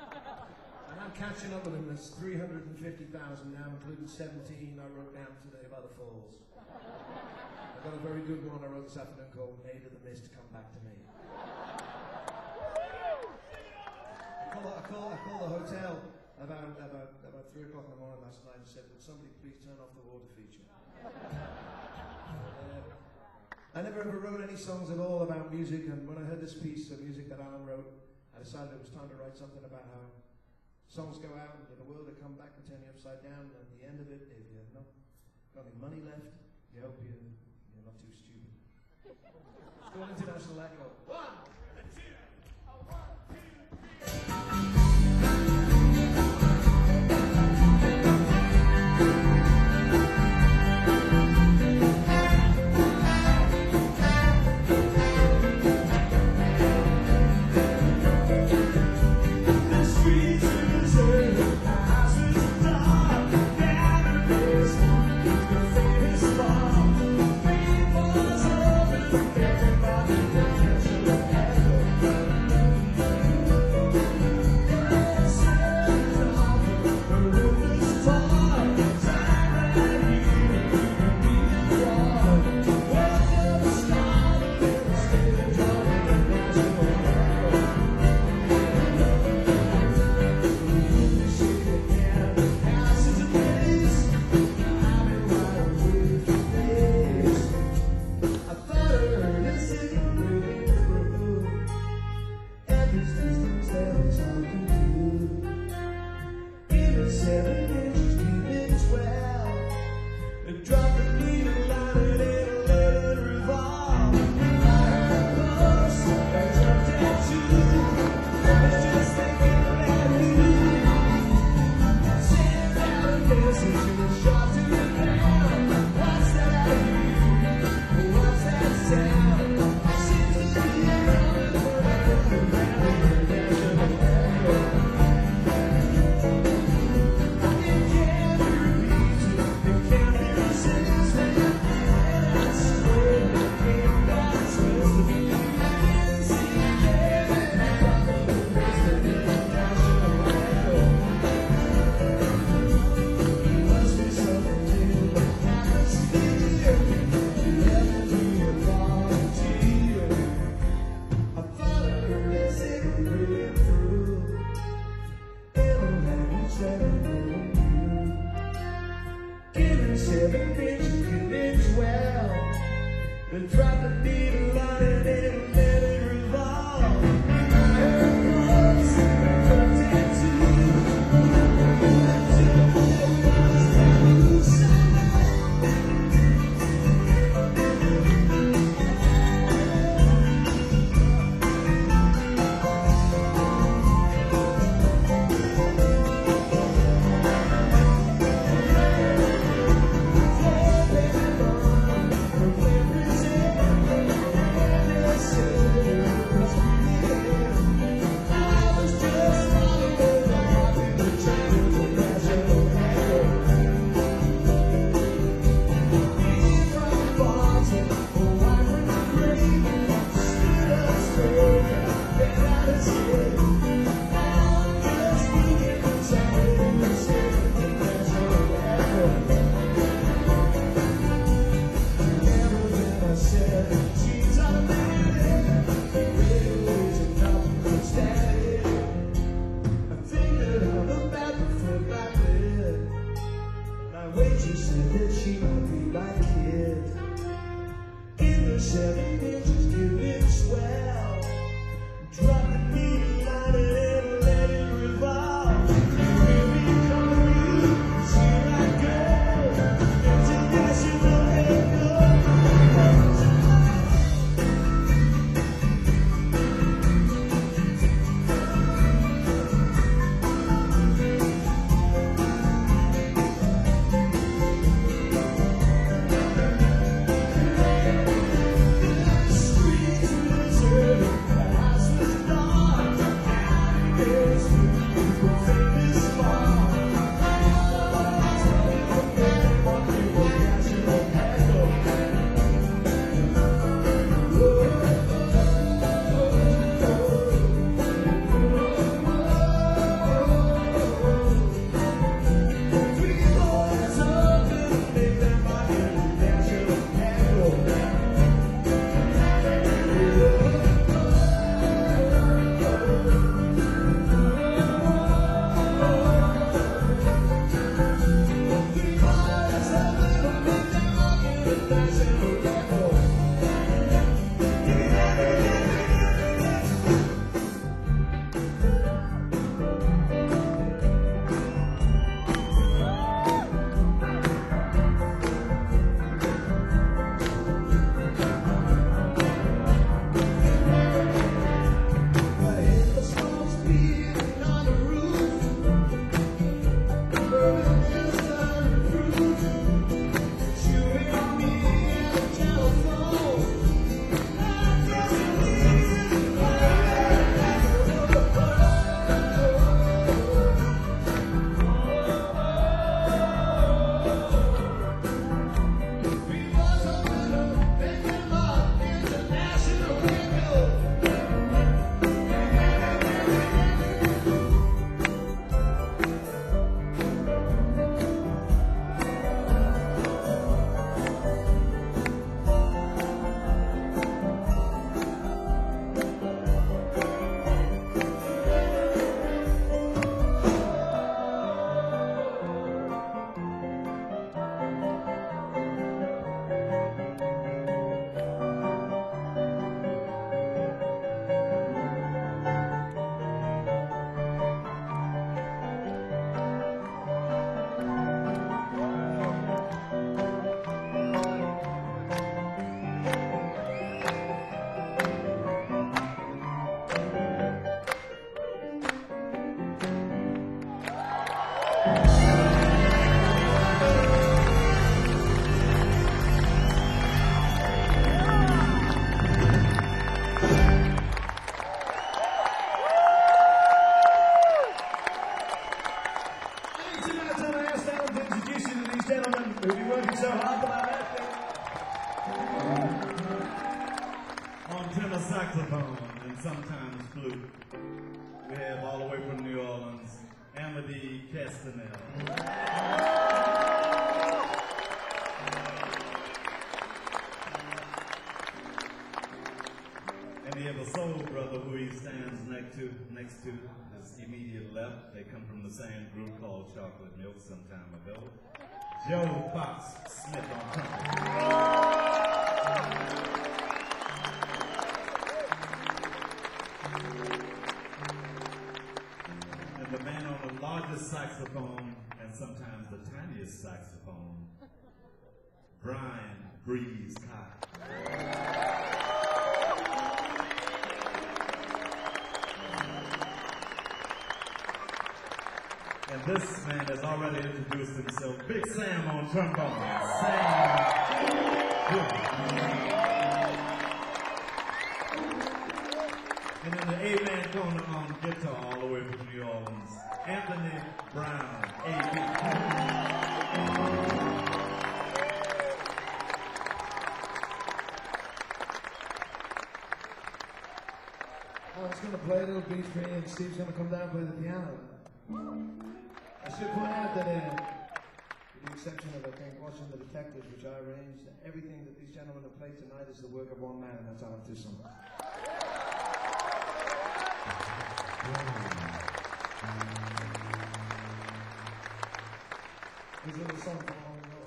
And I'm catching up with him. There's 350,000 now, including 17 I wrote down today by the Falls. I've got a very good one I wrote this afternoon called Maid of the Mist, Come Back to Me. I called the hotel about 3 o'clock in the morning last night and said, would somebody please turn off the water feature? I never ever wrote any songs at all about music, and when I heard this piece of music that Alan wrote, I decided it was time to write something about how songs go out into the world, they come back and turn you upside down, and at the end of it, if you're not got any money left? You hope you're not too stupid. Let's go on International Echo. 1, 2, 1, 2, 3. On tenor saxophone and sometimes flute, we have all the way from New Orleans, Amity Castanel. And we have a soul brother who he stands next to his immediate left. They come from the same group called Chocolate Milk some time ago. Joe Fox Smith on trumpet. And the man on the largest saxophone and sometimes the tiniest saxophone, Brian Breeze Cox. And this man has already introduced himself. Big Sam on trombone. Sam. And in the A-man corner on guitar all the way from New Orleans, Anthony Brown, A.B. I was going to play a little beat for you, and Steve's going to come down and play the piano. I should point out that, with the exception of, I think, Watching the Detectives, which I arranged, everything that these gentlemen have played tonight is the work of one man, and that's Alan Tucson. Here's a little song from Holly Road.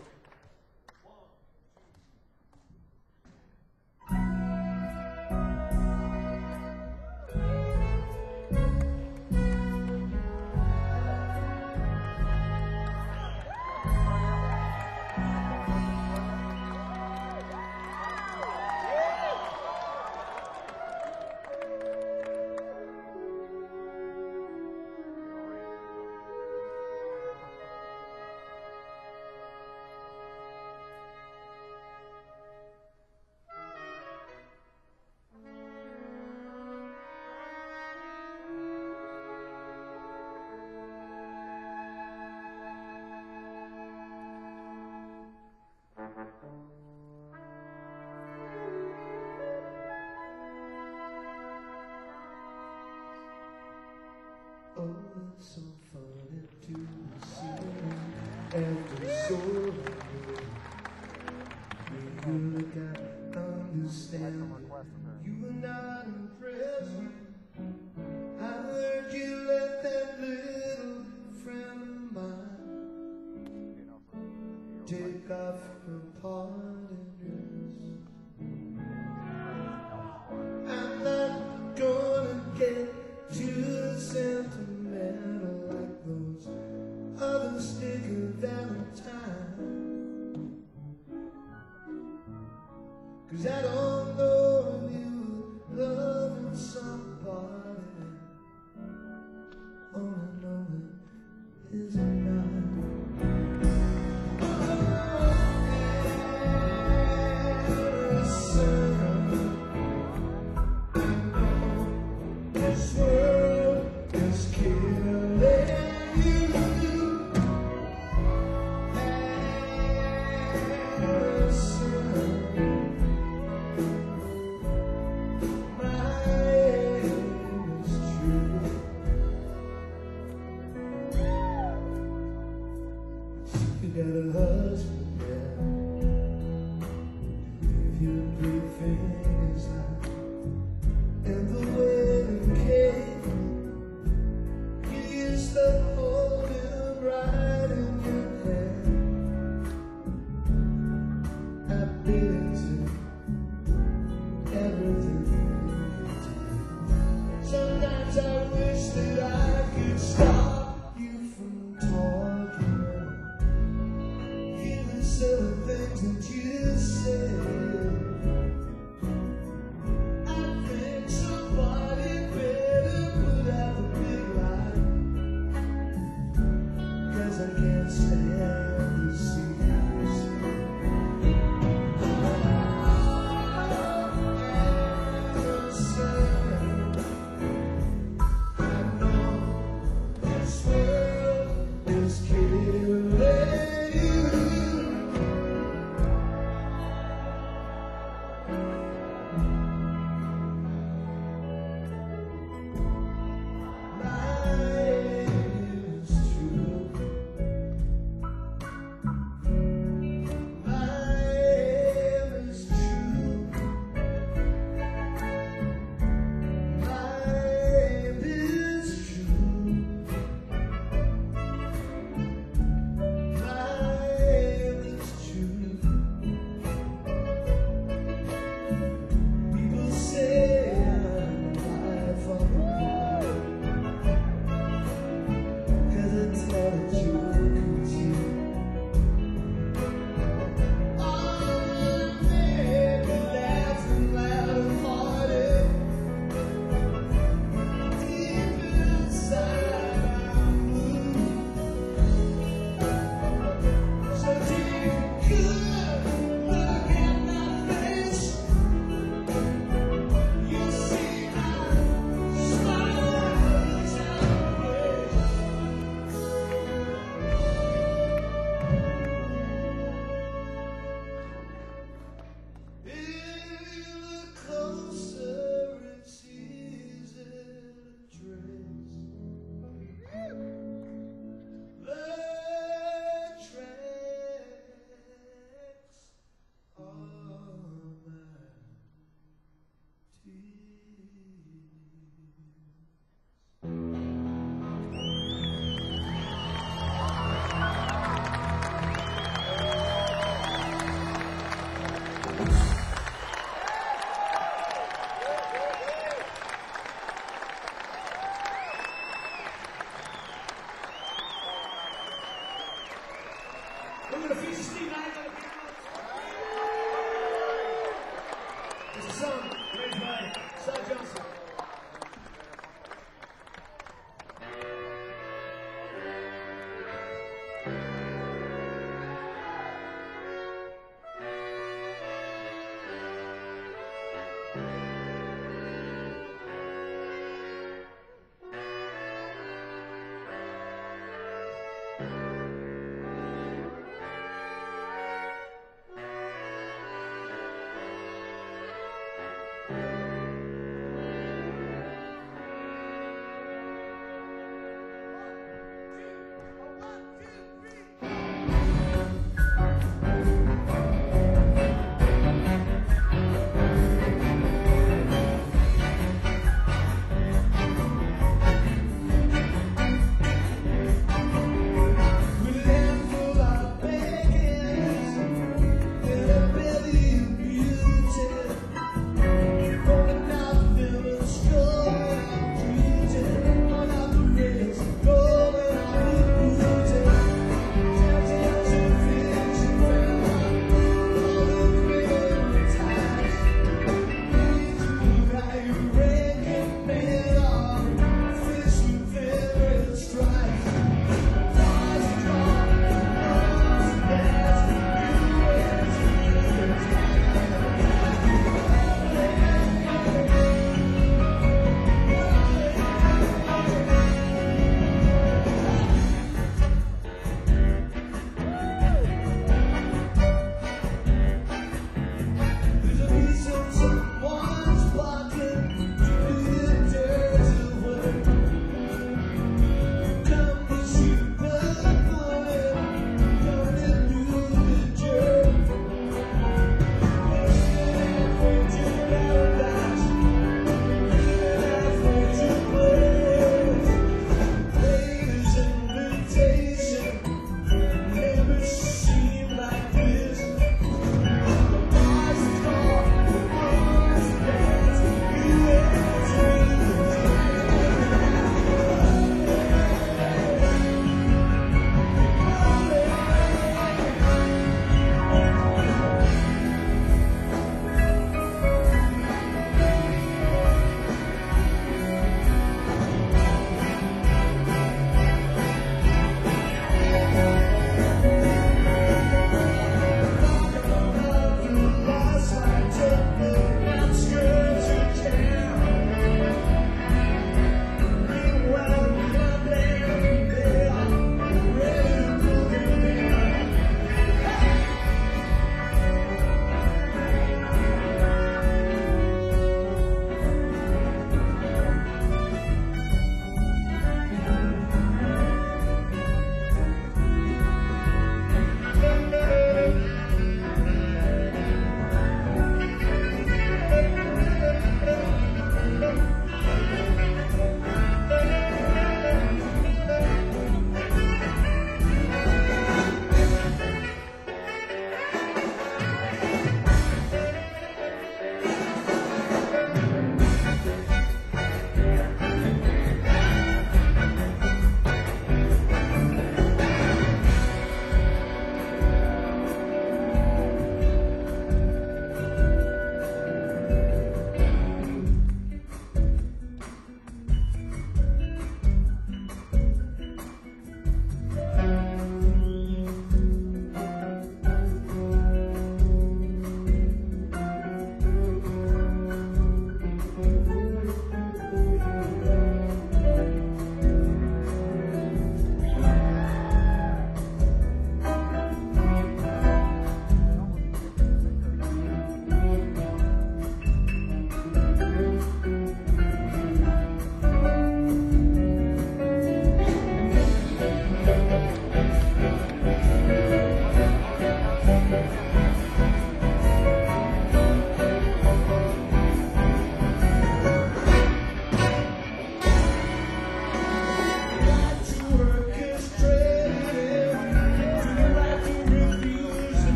Oh, it's so funny to see after so long. When you look, I understand you were not impressed. I heard you let that little friend of mine take off her party dress. I'm not gonna get too sentimental like those other sticker valentines, 'cause I don't know if you were loving somebody. All I know is not. This world is killing you. My aim is true. You got a husband now. Leave your three fingers out. And the wedding cake, you used to hold it right in your hand. I've been to everything you did. Sometimes I wish that I could stop you from talking. You We're going to feature Steve Knight on the piano. It's a song arranged by Cy Johnson.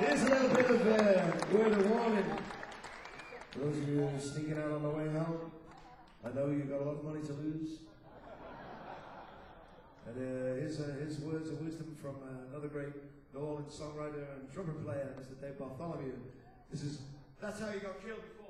Here's a little bit of word of warning. For those of you sneaking out on the way home, I know you've got a lot of money to lose. And here's words of wisdom from another great New Orleans songwriter and trumpet player, Mr. Dave Bartholomew. This is That's How You Got Killed Before.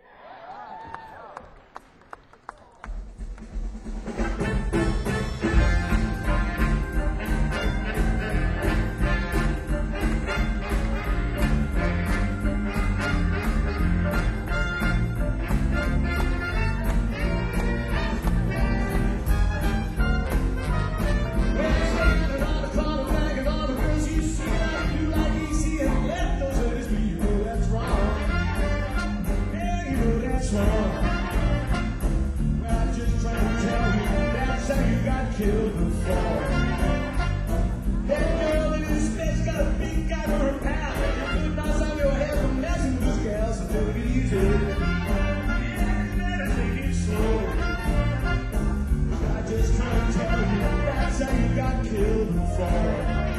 Killed before. That girl in his face got a big guy for her pal. You put knots on your head from messing with this gal, so take it easy. Better take it slow. I just trying to tell you, that's how you got killed before.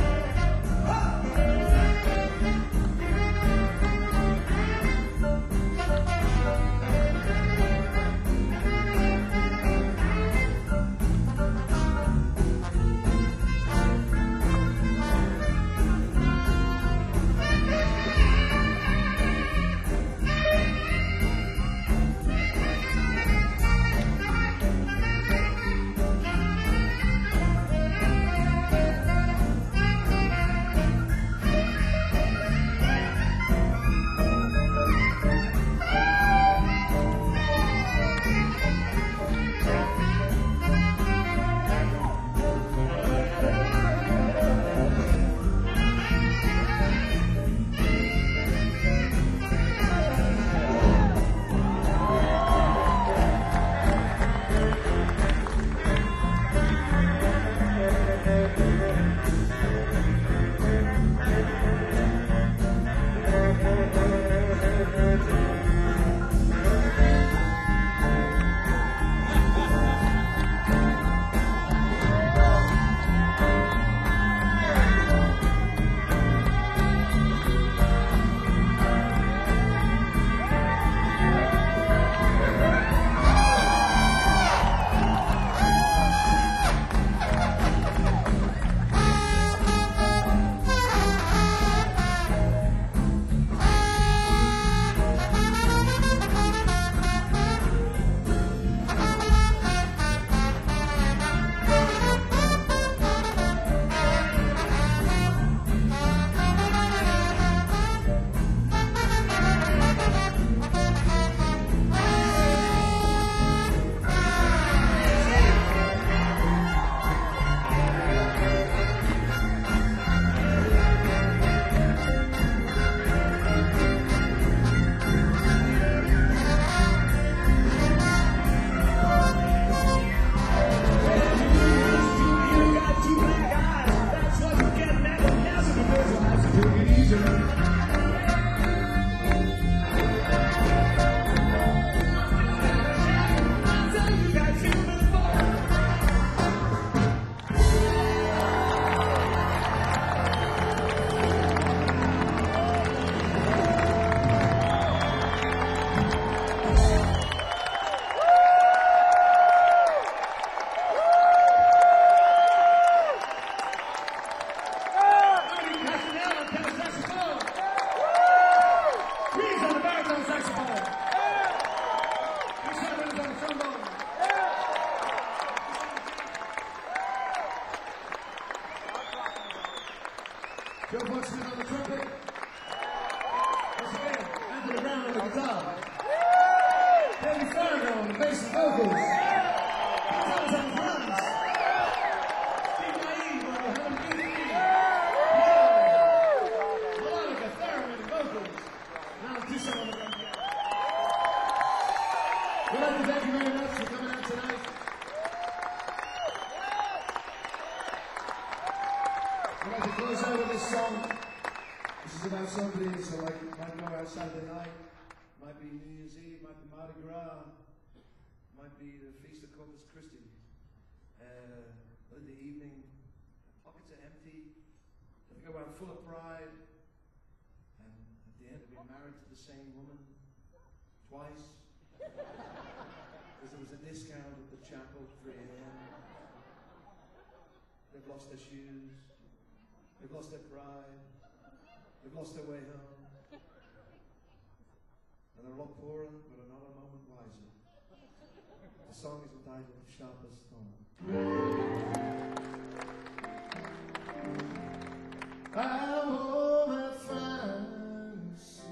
Joe Buxton on the trumpet. Once again, Anthony Brown on the guitar. David Fargo on the bass and vocals. Thomas on drums. Steve Naive on the harmonica. Melodica, theremin, and vocals. And Alan Tucson on the drum. We'd like to thank you very much for coming out tonight. I'd like to close out with this song. This is about somebody so like might go out Saturday night, might be New Year's Eve, might be Mardi Gras, might be the Feast of Corpus Christi. In the evening, pockets are empty, they go out full of pride, married to the same woman twice because there was a discount at the chapel at 3 a.m. They've lost their shoes. They've lost their pride. They've lost their way home. And they're a lot poorer, but are not a moment wiser. The song is entitled Sharpest Thorn. I'm home and find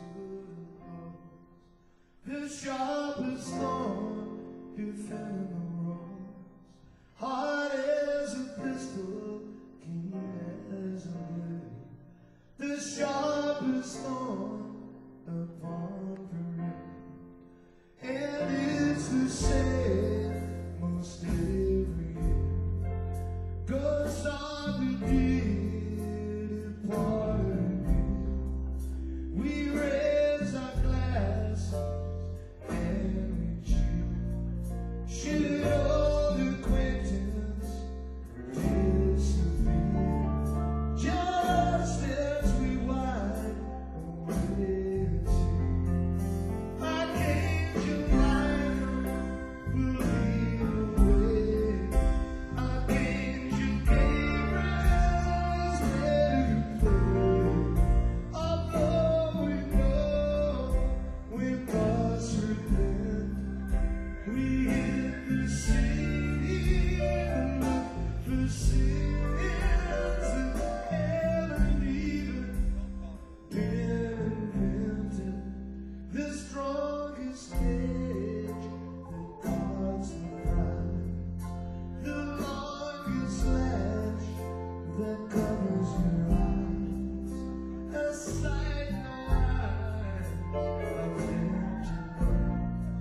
the sharpest thorn you found in the rose. Hard as a pistol, keen as a blade. The sharpest thorn upon parade. And it's the same most every year. Goes on the deed part of you. We raise our glasses and we cheer. Should old acquaintance disappear, just as we wipe away a tear. I gave you life, will lead away. I gave you Gabriel's ready to play. Although we know we must repent, we hit the city and the sins that haven't even been invented. The strongest edge that guards the pride, the longest lash that covers your eyes, a sight no eye of empty burn.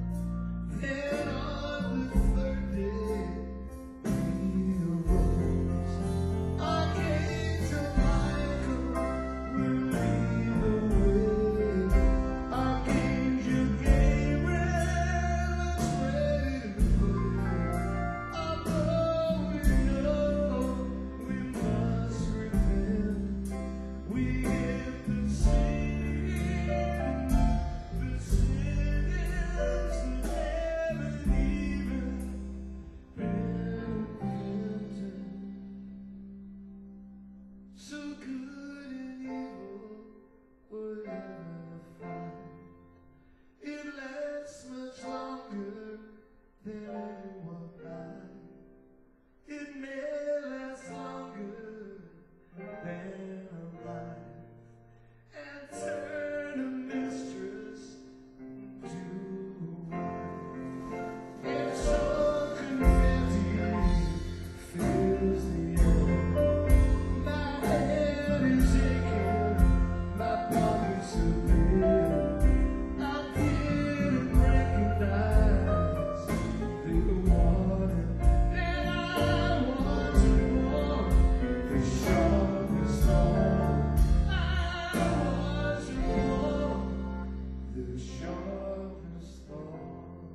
Then on the third day we arose. Archangel Michael will lead the way. Archangel Gabriel is ready to play. Although we know we must repent, we hit the sin, the sins that haven't even been invented. So good and evil were ever to find. It lasts much longer than anyone died. It may last longer than a life, and turn a mistress to a wife. And so confetti fills the air. My head is aching, my pockets are bare. I didn't recognize the warning that I want to want the sharpest thorn. I want to want the sharpest thorn.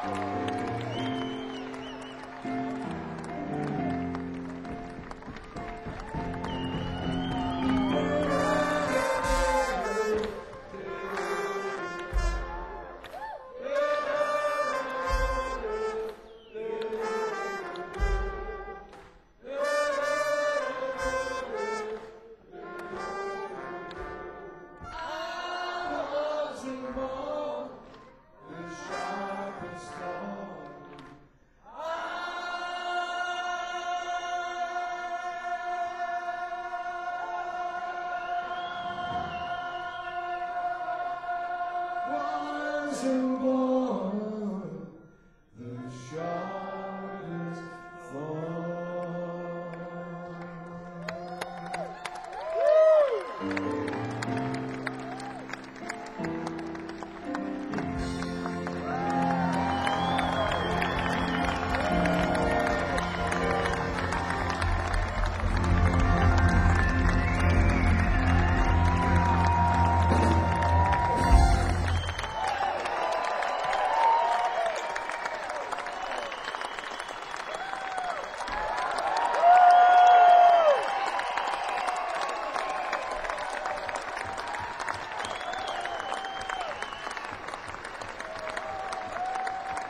Wasn't born